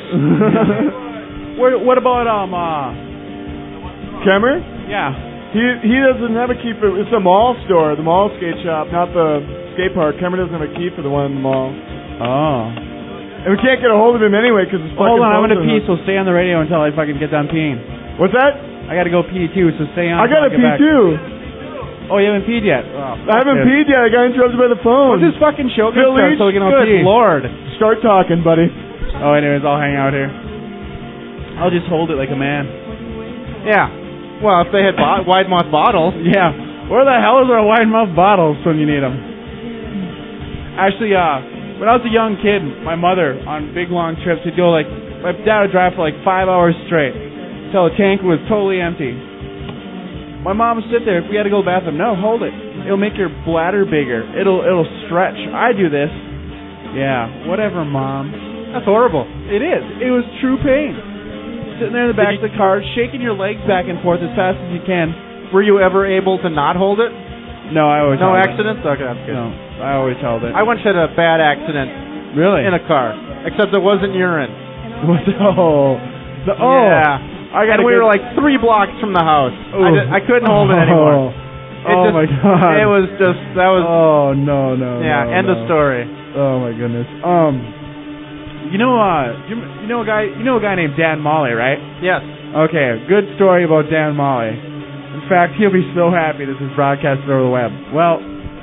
What, what about um uh Kemmer? yeah. He he doesn't have a key for, it's a mall store, the mall skate shop, not the skate park. Kemmer doesn't have a key for the one in the mall. Oh. And we can't get a hold of him anyway, because his fucking Hold on, I'm phone's gonna pee, unhooked. so stay on the radio until I fucking get done peeing. What's that? I gotta go pee too, so stay on. I until gotta get pee back. too. Oh, you haven't peed yet? Oh, I haven't peed yet, I got interrupted by the phone. What's this fucking show gonna Phil start Leach? so we can all Good pee? Lord. Start talking, buddy. Oh, anyways, I'll hang out here. I'll just hold it like a man. Yeah. Well, if they had bo- wide mouth bottles. Yeah. Where the hell is our wide mouth bottles when you need them? Actually, uh, when I was a young kid, my mother on big long trips would go like, my dad would drive for like five hours straight until the tank was totally empty. My mom would sit there. If we had to go to the bathroom, no, hold it. It'll make your bladder bigger. It'll it'll stretch. I do this. Yeah, whatever, mom. That's horrible. It is. It was true pain. Sitting there in the back of the car, shaking your legs back and forth as fast as you can. Were you ever able to not hold it? No, I always No held it. accidents? Okay, that's good. No, I always held it. I once had a bad accident really in a car, except it wasn't urine. oh, the, oh, yeah. I got. And we were like three blocks from the house. I, did, I couldn't hold it anymore. Oh, It oh just, my god! It was just that was. Oh no no. Yeah. no, end no. of story. Oh my goodness. Um, you know, uh, you, you know a guy, you know a guy named Dan Molly, right? Yes. Okay, good story about Dan Molly. In fact, he'll be so happy this is broadcasted over the web. Well,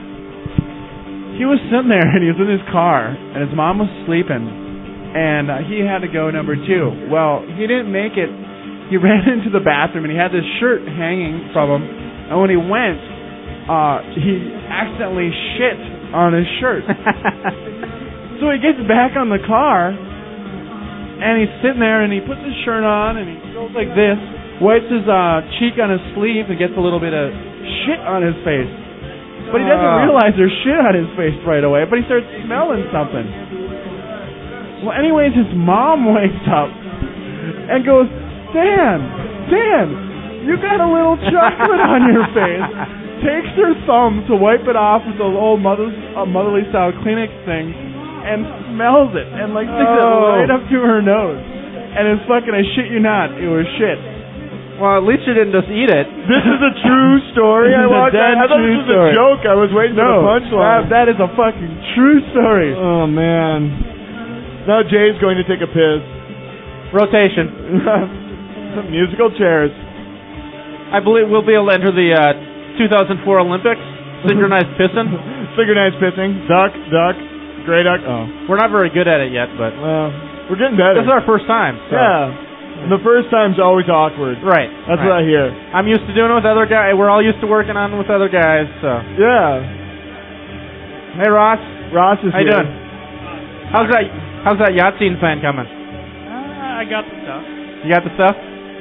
he was sitting there and he was in his car and his mom was sleeping and uh, he had to go number two. Well, he didn't make it. He ran into the bathroom and he had this shirt hanging from him, and when he went, uh, he accidentally shit on his shirt. So he gets back on the car and he's sitting there and he puts his shirt on and he goes like this, wipes his uh, cheek on his sleeve and gets a little bit of shit on his face. But he doesn't Uh. realize there's shit on his face right away, but he starts smelling something. Well, anyways, his mom wakes up and goes, Dan, Dan, you got a little chocolate on your face. Takes her thumb to wipe it off with the old mother's, uh, motherly style Kleenex thing and smells it and like sticks Oh. it right up to her nose. And it's fucking, I shit you not, it was shit. Well, at least you didn't just eat it. This is a true story. This I is a watched. dead I thought true this was story. a joke. I was waiting No, for the punchline. that, that is a fucking true story. Oh man. Now Jay's going to take a piss. Rotation. Musical chairs. I believe we'll be able to enter the uh, two thousand four Olympics. Synchronized pissing. Synchronized pissing. Duck, duck, gray duck. Oh. We're not very good at it yet, but Well, we're getting better. this is our first time. So. Yeah. The first time's always awkward. Right. That's right. what I hear. I'm used to doing it with other guys. We're all used to working on with other guys. So. Yeah. Hey, Ross. Ross is How you here. doing? How's that? How's that Yahtzee fan coming? Uh, I got the stuff. You got the stuff?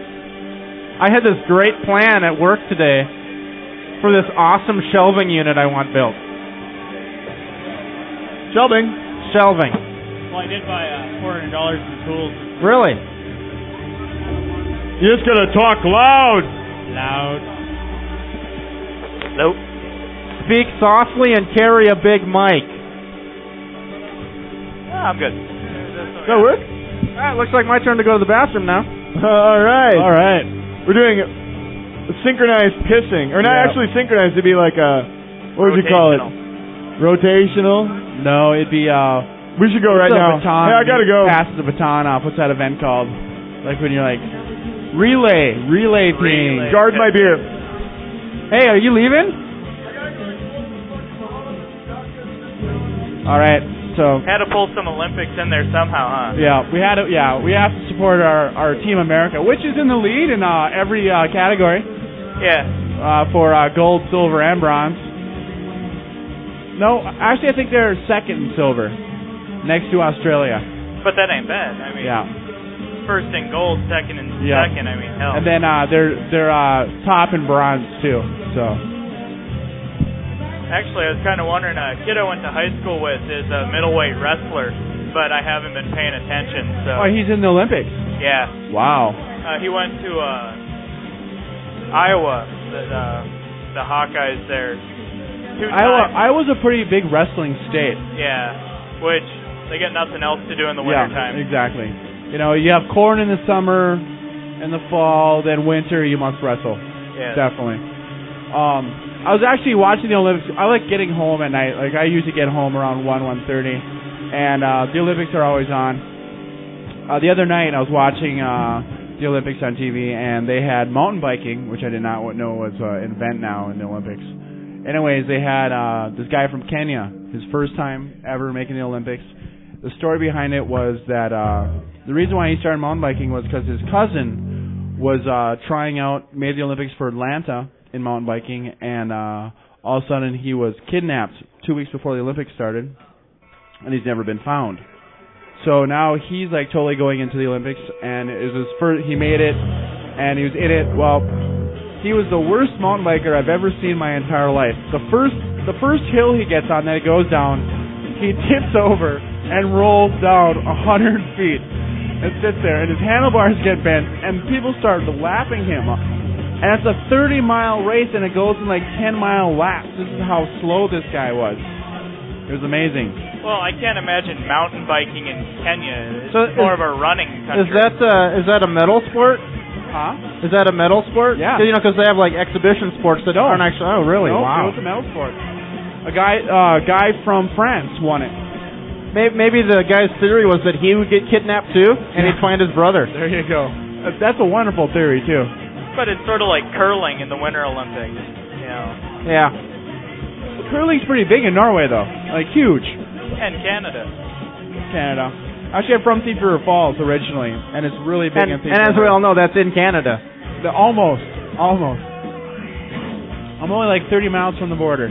I had this great plan at work today for this awesome shelving unit I want built. Shelving. Shelving. Well, I did buy uh, four hundred dollars in tools. Really? You just gotta talk loud. Loud. Nope. Speak softly and carry a big mic. Yeah, I'm good. Does that work? Ah, it looks like my turn to go to the bathroom now. All right. All right. We're doing a synchronized pissing, or not Yeah. actually synchronized. It'd be like a, what would you call it? Rotational. No, it'd be, uh, We should go right what's the now. baton? Hey, I gotta go. Pass the baton off. What's that event called? Like when you're like, relay, relay team. Relay. Guard my beer. Hey, are you leaving? All right. So Had to pull some Olympics in there somehow, huh? yeah, we had to, yeah, we have to support our, our Team America, which is in the lead in uh, every uh, category Yeah. uh, for uh, gold, silver, and bronze. No, actually, I think they're second in silver, next to Australia. But that ain't bad. I mean, Yeah, first in gold, second in Yeah. second. I mean, hell. and then uh, they're they're uh, top in bronze too. So Actually, I was kind of wondering. A kid I went to high school with is a middleweight wrestler, but I haven't been paying attention. So oh, he's in the Olympics. yeah, Wow. uh, he went to uh, Iowa. The uh, the Hawkeyes there. Two Iowa, times. Iowa's a pretty big wrestling state. Yeah, which they get nothing else to do in the Yeah, wintertime. exactly. You know, you have corn in the summer, in the fall, then winter you must wrestle. Yeah. Definitely. Um, I was actually watching the Olympics. I like getting home at night. Like I usually get home around one, one thirty, and uh, the Olympics are always on. Uh, the other night I was watching uh, the Olympics on T V, and they had mountain biking, which I did not know was uh, an event now in the Olympics. Anyways, they had uh, this guy from Kenya, his first time ever making the Olympics. The story behind it was that uh, the reason why he started mountain biking was because his cousin was uh, trying out, made the Olympics for Atlanta in mountain biking, and uh, all of a sudden he was kidnapped two weeks before the Olympics started, and he's never been found. So now he's like totally going into the Olympics, and it was his first, he made it, and he was in it. Well, he was the worst mountain biker I've ever seen in my entire life. The first, the first hill he gets on that it goes down, he tips over and rolls down a hundred feet and sits there, and his handlebars get bent, and people start lapping him. And it's a thirty mile race, and it goes in like ten mile laps. This is how slow this guy was. It was amazing. Well, I can't imagine mountain biking in Kenya. It's So more is- of a running country. Is that uh, is that a medal sport? Huh? Is that a medal sport? Yeah. 'Cause, you know, because they have like exhibition sports that No. aren't actually. Oh, really? No, Wow. it was a medal sport. A guy, uh, guy from France won it. Maybe, maybe the guy's theory was that he would get kidnapped too, and he'd find his brother. There you go. Uh, That's a wonderful theory too. But it's sort of like curling in the Winter Olympics. You know, Yeah. Curling's pretty big in Norway though, like huge. and Canada. Canada. Actually, I'm from Thief River Falls originally, and it's really big And, in Thief and as we River. all know, that's in Canada. The, almost, almost. I'm only like thirty miles from the border.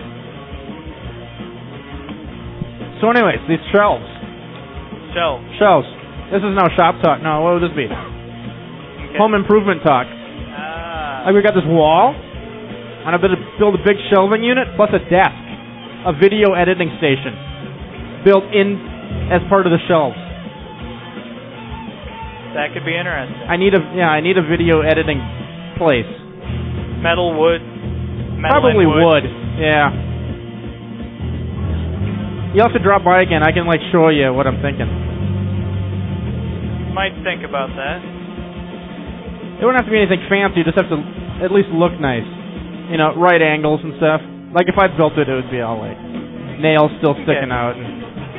So, anyways, these shelves. Shelves. Shelves. This is now shop talk. No, what would this be? Okay. Home improvement talk. Ah. Like we got this wall, and I'm going to build a big shelving unit plus a desk, a video editing station, built in as part of the shelves. That could be interesting. I need a yeah, I need a video editing place. Metal, wood. Metal Probably and wood. wood. Yeah. You have to drop by again. I can like show you what I'm thinking. Might think about that. It wouldn't have to be anything fancy. You just have to at least look nice. You know, right angles and stuff. Like if I built it, it would be all like nails still sticking Okay. out. And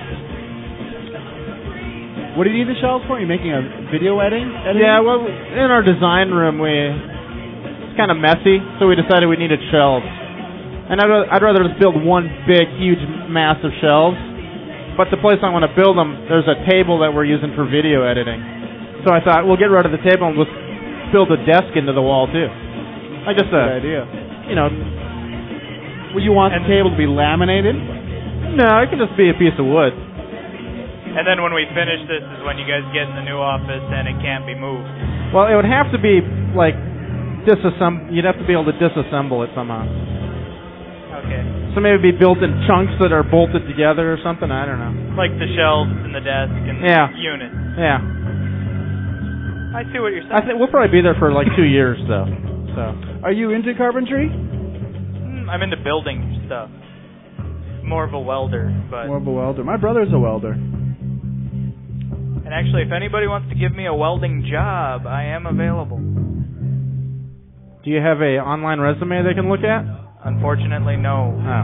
What do you need the shelves for? Are you making a video editing? editing? yeah, well, in our design room, we it's kind of messy, so we decided we needed shelves. And I'd, ra- I'd rather just build one big, huge, massive shelves. But the place I want to build them, there's a table that we're using for video editing. So I thought we'll get rid of the table and we'll build a desk into the wall too. Like just Good a, idea. you know, Would you want the table to be laminated? no, it can just be a piece of wood. And then when we finish this is when you guys get in the new office and it can't be moved. Well, it would have to be like disassemble. You'd have to be able to disassemble it somehow. Okay. So maybe it'd be built in chunks that are bolted together or something. I don't know. Like the shelves and the desk and Yeah. the unit. Yeah, I see what you're saying. I think we'll probably be there for like two years though. So Are you into carpentry? Hmm, I'm into building stuff. More of a welder, but More of a welder. My brother's a welder. and actually if anybody wants to give me a welding job, I am available. do you have a online resume they can look at? Unfortunately, no. Oh.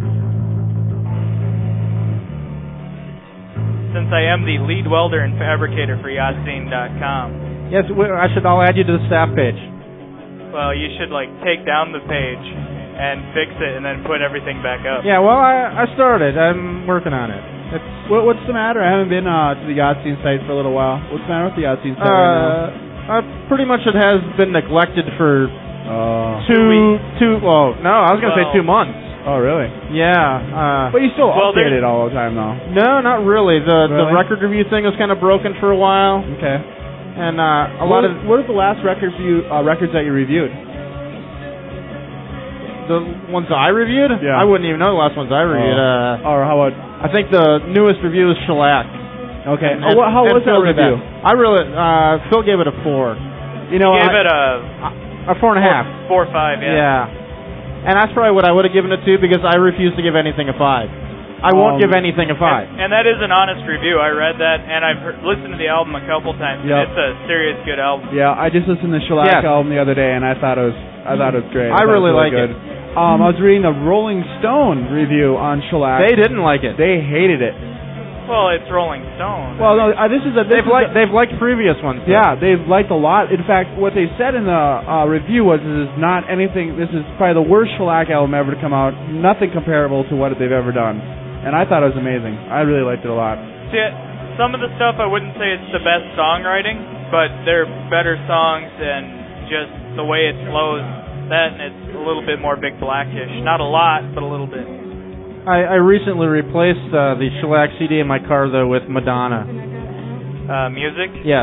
Since I am the lead welder and fabricator for Yatzine dot com, Yes, we- I should. I'll add you to the staff page. well, you should like take down the page and fix it and then put everything back up. Yeah, well, I, I started. I'm working on it. It's What, what's the matter? I haven't been uh, to the Yahtzee site for a little while. What's the matter with the Yahtzee site right uh, uh, pretty much it has been neglected for now? Oh. two, two. Well, no, I was gonna Well- say two months. Oh, really? Yeah. Uh, But you still Well, update there's- it all the time, though. no, not really. The the Really? record review thing was kind of broken for a while, Okay. and uh, a what lot is, of what are the last records you uh, records that you reviewed? the ones I reviewed. Yeah. I wouldn't even know the last ones I reviewed. Uh, Or how about? I think the newest review is Shellac. Okay. And- oh, what, how and was that Phil did review? I really, uh, Phil gave it a four, You know, Gave I, it a a four and a half. four or five, yeah. Yeah. And that's probably what I would have given it to because I refuse to give anything a five. I won't Um, give anything a five. And, and that is an honest review. I read that and I've heard, listened to the album a couple times. Yep. And it's a serious good album. yeah, I just listened to the Shellac Yes. album the other day, and I thought it was I thought it was great. I thought really it was like good. Um, I was reading the Rolling Stone review on Shellac. They didn't like it. They hated it. Well, it's Rolling Stone. Well, no, uh, this is a this They've is liked a, they've liked previous ones. though. yeah, they've liked a lot. In fact, what they said in the uh, review was this is not anything. This is probably the worst Shellac album ever to come out. Nothing comparable to what they've ever done. And I thought it was amazing. I really liked it a lot. See, some of the stuff I wouldn't say it's the best songwriting, but they're better songs and just the way it flows. That and it's a little bit more Big Blackish. Not a lot, but a little bit. I, I recently replaced uh, the Shellac C D in my car though with Madonna. Uh, music. Yes.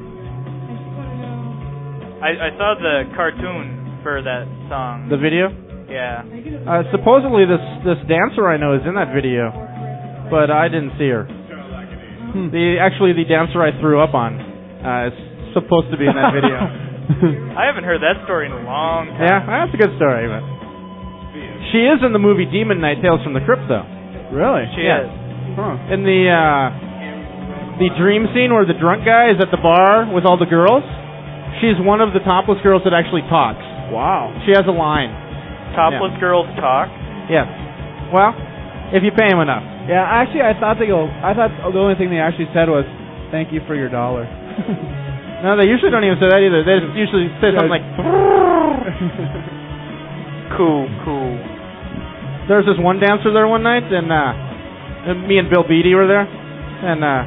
I, I saw the cartoon for that song. The video. yeah. Uh, supposedly this this dancer I know is in that video, but I didn't see her. The actually the dancer I threw up on uh, is supposed to be in that video. I haven't heard that story in a long time. Yeah, that's a good story. But she is in the movie Demon Knight: Tales from the Crypt, though. Really? She Yeah. is. Huh. In the uh, the dream scene where the drunk guy is at the bar with all the girls, she's one of the topless girls that actually talks. Wow. She has a line. Topless girls talk. Yeah. Well, if you pay him enough. Yeah, actually, I thought they go. I thought the only thing they actually said was, "Thank you for your dollar." No, they usually don't even say that either. They just usually say something like, Cool, cool. there's this one dancer there one night, and, uh, and me and Bill Beatty were there, and uh,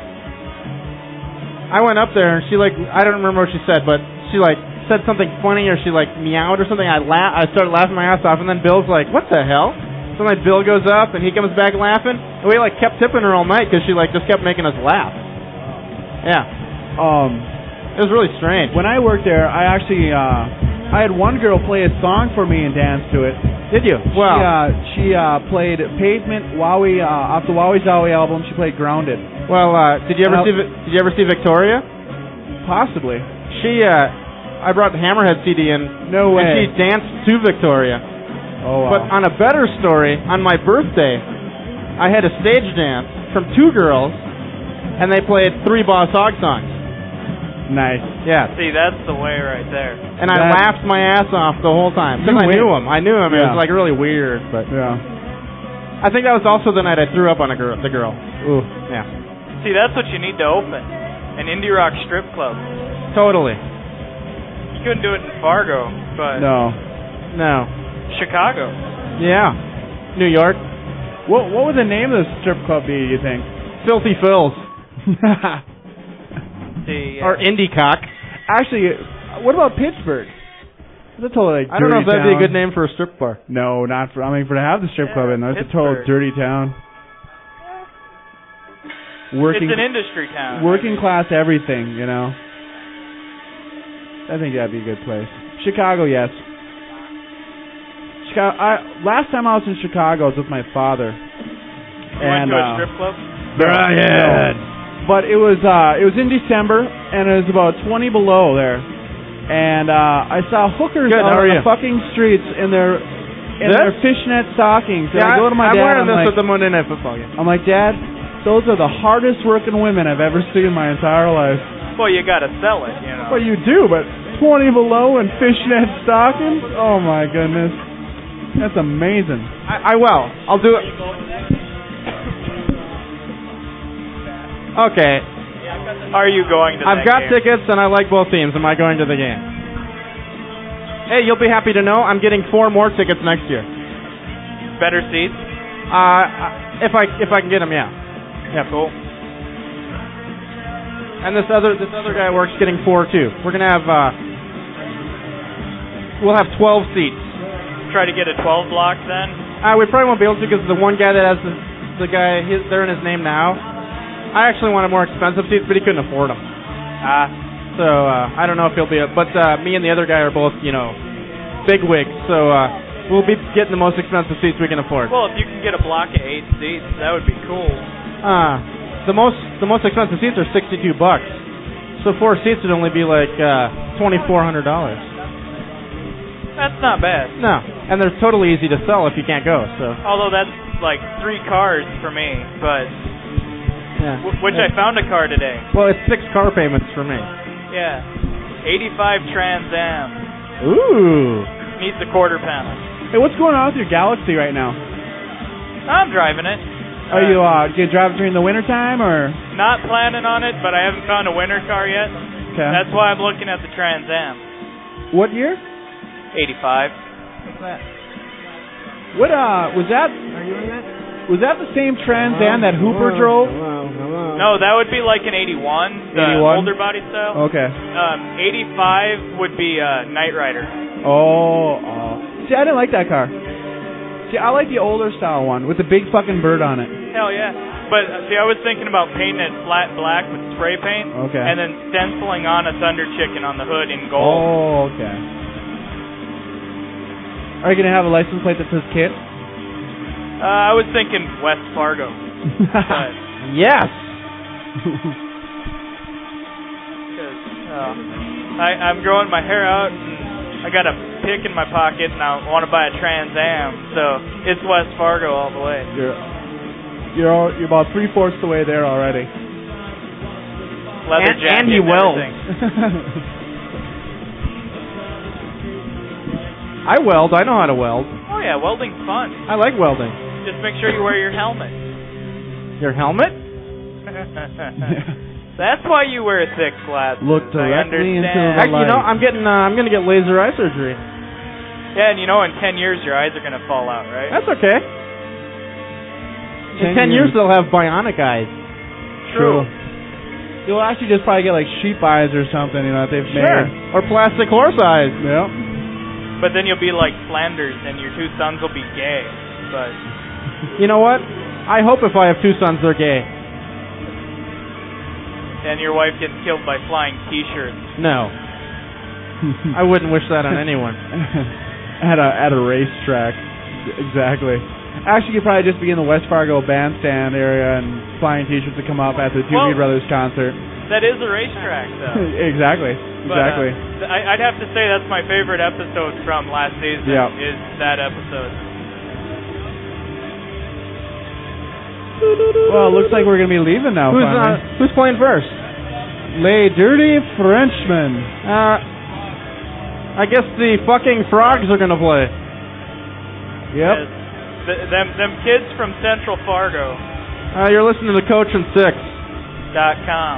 I went up there, and she, like, I don't remember what she said, but she, like, said something funny, or she, like, meowed or something. I la- I started laughing my ass off, and then Bill's like, what the hell? So, like, Bill goes up, and he comes back laughing, and we, like, kept tipping her all night, because she, like, just kept making us laugh. Yeah. Um, It was really strange. when I worked there, I actually uh, I had one girl play a song for me and dance to it. Did you? Wow. She, uh, she uh, played Pavement, Wowie, uh, off the Wowie Zowie album. She played Grounded. Well, uh, did you ever Uh, see Vi- Did you ever see Victoria? Possibly. She, uh, I brought the Hammerhead C D in, No and way. she danced to Victoria. Oh, wow. But on a better story, on my birthday, I had a stage dance from two girls, and they played three Boss Hogg songs. Nice. Yeah. See, that's the way right there. And I That- laughed my ass off the whole time. Because You I win. knew him. I knew him. It Yeah. was like really weird. But Yeah. I think that was also the night I threw up on a girl. The girl. Ooh. Yeah. See, that's what you need to open. An indie rock strip club. Totally. You couldn't do it in Fargo, but No. No. Chicago. Yeah. New York. What What would the name of the strip club be? You think? Filthy Phil's. See, uh, Or Indie Cock. Actually, what about Pittsburgh? That's a total like, I don't know if dirty that'd be a town. good name for a strip bar. No, not for. I mean, for to have the strip club Yeah, in there, it's a total Pittsburgh. dirty town. Working, it's an industry town. working class everything, you know. I think that'd be a good place. Chicago, yes. Chicago. I last time I was in Chicago, I was with my father. You and went to a uh, strip club? Brian. But it was uh it was in December, and it was about twenty below there, and uh I saw hookers Good, out how are on you? the fucking streets in their in This? their fishnet stockings. And Yeah, I go to my I'm dad. wearing I'm this like, at the Monday Night Football game. I'm like, Dad, those are the hardest working women I've ever seen in my entire life. Well, you got to sell it, you know. Well, you do, but twenty below and fishnet stockings? Oh my goodness, that's amazing. I, I will. I'll do it. Okay. Are you going to I've that got game? tickets and I like both teams. Am I going to the game? Hey, you'll be happy to know I'm getting four more tickets next year. Better seats? Uh, if I if I can get them, yeah. Yeah. Cool. And this other this other guy at work's getting four too. We're gonna have uh, we'll have twelve seats. Try to get a twelve block then? Uh, we probably won't be able to because the one guy that has the the guy his, they're in his name now. I actually wanted more expensive seats, but he couldn't afford them. Ah. So uh, I don't know if he'll be. A, but uh, me and the other guy are both, you know, big wigs. So uh, we'll be getting the most expensive seats we can afford. Well, if you can get a block of eight seats, that would be cool. Uh, the most the most expensive seats are sixty-two bucks. So four seats would only be like uh, twenty-four hundred dollars. That's not bad. No, and they're totally easy to sell if you can't go. So Although that's like three cars for me, but yeah. w- which yeah. I found a car today. Well, it's six car payments for me. Yeah, eighty-five Trans Am. Ooh. Needs a quarter panel. Hey, what's going on with your Galaxy right now? I'm driving it. Are you uh, you drive it during the wintertime or? Not planning on it, but I haven't found a winter car yet. Okay. That's why I'm looking at the Trans Am. What year? eighty-five. What's that? What uh was that? Are you in that? Was that the same Trans Am that Hooper drove? Hello, hello. No, that would be like an eighty-one, the eighty-one? older body style. Okay. Um, eighty-five would be uh, Knight Rider. Oh, oh. See, I didn't like that car. See, I like the older style one with the big fucking bird on it. Hell yeah. But uh, see, I was thinking about painting it flat black with spray paint, Okay. and then stenciling on a Thunder Chicken on the hood in gold. Oh, okay. Are you gonna have a license plate that says Kit? Uh, I was thinking West Fargo. But, Yes. 'cause, uh, I I, I'm growing my hair out, and I got a pick in my pocket, and I want to buy a Trans Am. So it's West Fargo all the way. You're you're all, you're about three fourths the way there already. Leather And- jacket and he welds. everything. I weld. I know how to weld. Oh yeah, welding's fun. I like welding. Just make sure you wear your helmet. Your helmet? That's why you wear thick glasses. Look I directly into understand. the Actually, you know, I'm getting. Uh, I'm gonna get laser eye surgery. Yeah, and you know, in ten years your eyes are gonna fall out, right? That's okay. In ten years they'll have bionic eyes. True. You'll actually just probably get like sheep eyes or something, you know, that they've Sure. made. Or plastic horse eyes. Yep. But then you'll be like Flanders, and your two sons will be gay. But You know what? I hope if I have two sons, they're gay. and your wife gets killed by flying T-shirts. No. I wouldn't wish that on anyone. at a at a racetrack. Exactly. Actually, you'd probably just be in the West Fargo bandstand area and flying T-shirts to come up at the Doobie Well- Brothers concert. That is a racetrack, though. exactly. But, Exactly. uh, I, I'd have to say that's my favorite episode from last season. Yeah. Is that episode? Well, it looks like we're gonna be leaving now. Who's finally. uh, who's playing first? Les Dirty Frenchmen. Uh, I guess the fucking frogs are gonna play. Yep. Yes. Th- them them kids from Central Fargo Uh, you're listening to Coach and Six. dot com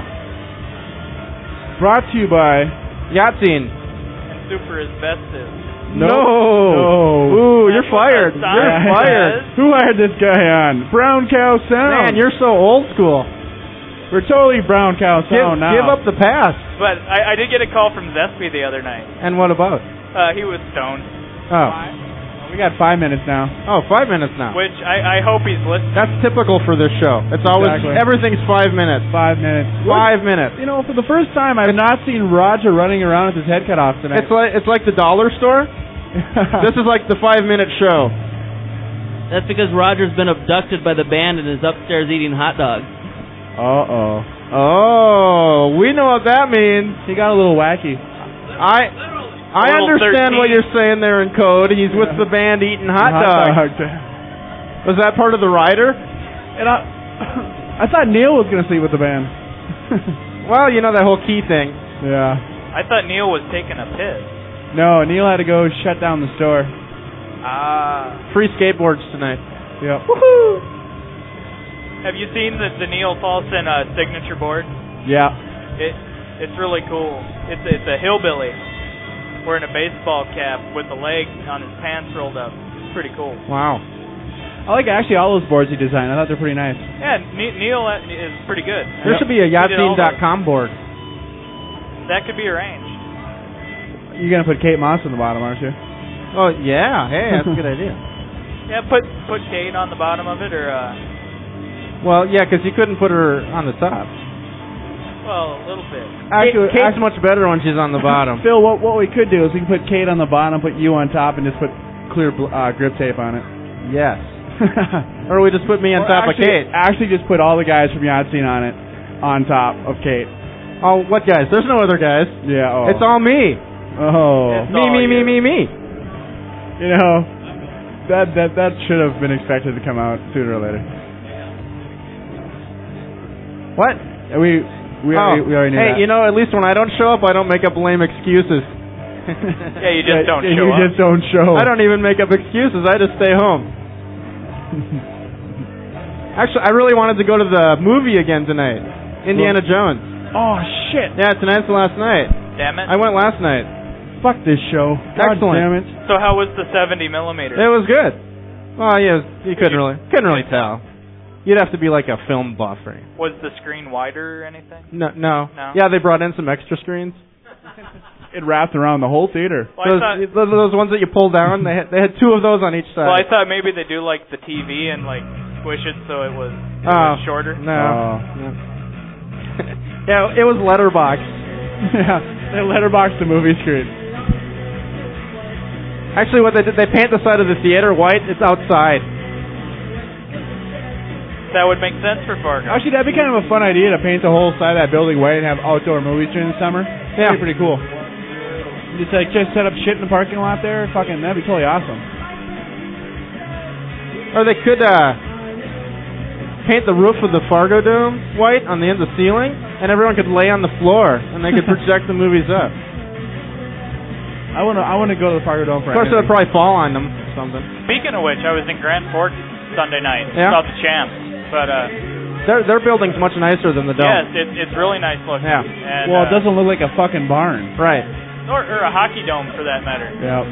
Brought to you by. Yatzine. and Super Asbestos. No. No. Ooh, you're That's what fired. the sign You're says. fired. Who hired this guy on? Brown Cow Sound. Man, you're so old school. We're totally Brown Cow Give, Sound now. give up the past. But I, I did get a call from Zespi the other night. And what about? Uh, he was stoned, Oh. We got five minutes now. Oh, five minutes now. which I, I hope he's listening. That's typical for this show. It's always Exactly. everything's five minutes. Five minutes. Five minutes. You know, for the first time, I've not seen Roger running around with his head cut off tonight. It's like it's like the dollar store. This is like the five minute show. That's because Roger's been abducted by the band and is upstairs eating hot dogs. Uh-oh. Oh, we know what that means. He got a little wacky. I I Little understand what thirteen. you're saying there in code. He's with the band eating hot, dogs. dog. Was that part of the rider? And I, I thought Neil was going to sleep with the band. Well, you know that whole key thing. Yeah. I thought Neil was taking a piss. No, Neil had to go shut down the store. Ah. Free skateboards tonight. Yep. Woohoo! Have you seen the, the Neil Paulson uh, signature board? Yeah. It it's really cool. It's it's a hillbilly wearing a baseball cap with the leg on his pants rolled up. It's pretty cool. Wow. I like actually all those boards he designed. I thought they're pretty nice. Yeah, Ne- Neil uh, is pretty good. There should be a He did all Yatzine dot com board. those. That could be arranged. You're going to put Kate Moss on the bottom, aren't you? Oh yeah, hey, that's a good idea. Yeah, put put Kate on the bottom of it, or uh, Well, yeah, because you couldn't put her on the top. well, a little bit. Actually, Kate's actually much better when she's on the bottom. Phil, what what we could do is we can put Kate on the bottom, put you on top, and just put clear bl- uh, grip tape on it. Yes. Or we just put me on Or top actually, of Kate. Actually, just put all the guys from Yatzine on it, on top of Kate. Oh, what guys? There's no other guys. Yeah. Oh. It's all me. Oh. It's Me, all me, me, you. me, me. You know, that that that should have been expected to come out sooner or later. What? We we oh. already, we already knew hey, that. you know, at least when I don't show up, I don't make up lame excuses. Yeah, you just Yeah, don't yeah, show you up. just don't show. I don't even make up excuses. I just stay home. Actually, I really wanted to go to the movie again tonight. Indiana Jones. Oh shit! Yeah, tonight's the last night. Damn it. I went last night. Fuck this show. God Excellent. damn it. So how was the seventy millimeter? It was good. Well, yeah, you couldn't really couldn't really tell. You'd have to be like a film buff, right? Was the screen wider or anything? No, no. No? Yeah, they brought in some extra screens. It wrapped around the whole theater. Well, those, I thought, those those ones that you pull down. They had, they had two of those on each side. well, I thought maybe they do like the T V and like squish it so it was, it Oh, was shorter. No. Oh. no. Yeah, it was letterbox. Yeah, they letterboxed the movie screen. Actually, what they did, they paint the side of the theater white. It's outside. That would make sense for Fargo. Actually, that'd be kind of a fun idea to paint the whole side of that building white and have outdoor movies during the summer. Yeah. That'd be pretty cool. Just like just set up shit in the parking lot there. Fucking, that'd be totally awesome. Or they could uh, paint the roof of the Fargo Dome white on the end of the ceiling, and everyone could lay on the floor, and they could project the movies up. I want to I want to go to the Fargo Dome for Of course, it would probably fall on them or something. Speaking of which, I was in Grand Forks Sunday night. Yeah? Saw the Champs, but uh, Their their building's much nicer than the dome. yes, it, it's really nice looking. Yeah. And, Well, it uh, doesn't look like a fucking barn. Right. or, or a hockey dome for that matter. Yeah.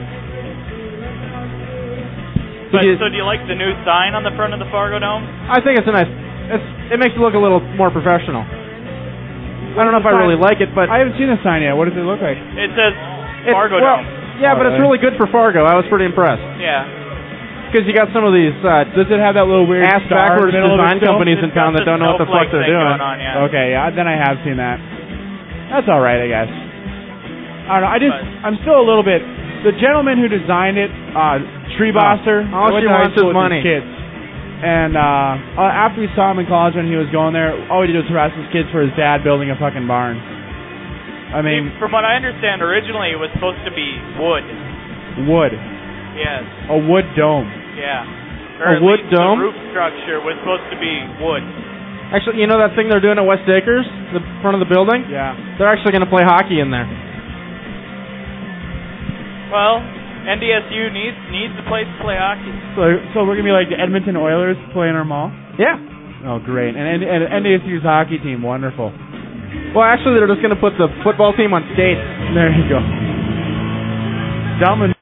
But you- so, do you like the new sign on the front of the Fargo Dome? I think it's a nice. It's it makes it look a little more professional. I don't know if I really like it, but I haven't seen the sign yet. What does it look like? It says it's, Fargo well, Dome. yeah, but it's really good for Fargo. I was pretty impressed Yeah. because you got some of these uh, Does it have that little weird ass star in backwards the middle of it design still? companies in It's got town that the don't know what the fuck snowflake they're thing doing. going on, yeah. Okay, yeah, then I have seen that. That's all right, I guess. I don't know. I just, But- I'm still a little bit. The gentleman who designed it, uh, Tree Bosser, all I went she to high wants school is with money. his kids. And uh, uh, after we saw him in college when he was going there, all he did was harass his kids for his dad building a fucking barn. I mean, See, from what I understand, originally it was supposed to be wood. wood, Yes. a wood dome. Yeah. A Or at wood least dome? The roof structure was supposed to be wood. Actually, you know that thing they're doing at West Acres, the front of the building? Yeah. They're actually going to play hockey in there. Well, N D S U needs needs a place to play hockey. So, so we're gonna be like the Edmonton Oilers playing our mall. Yeah. Oh, great! And, and, and N D S U's hockey team, wonderful. Well, actually, they're just going to put the football team on skates. There you go. Dumb and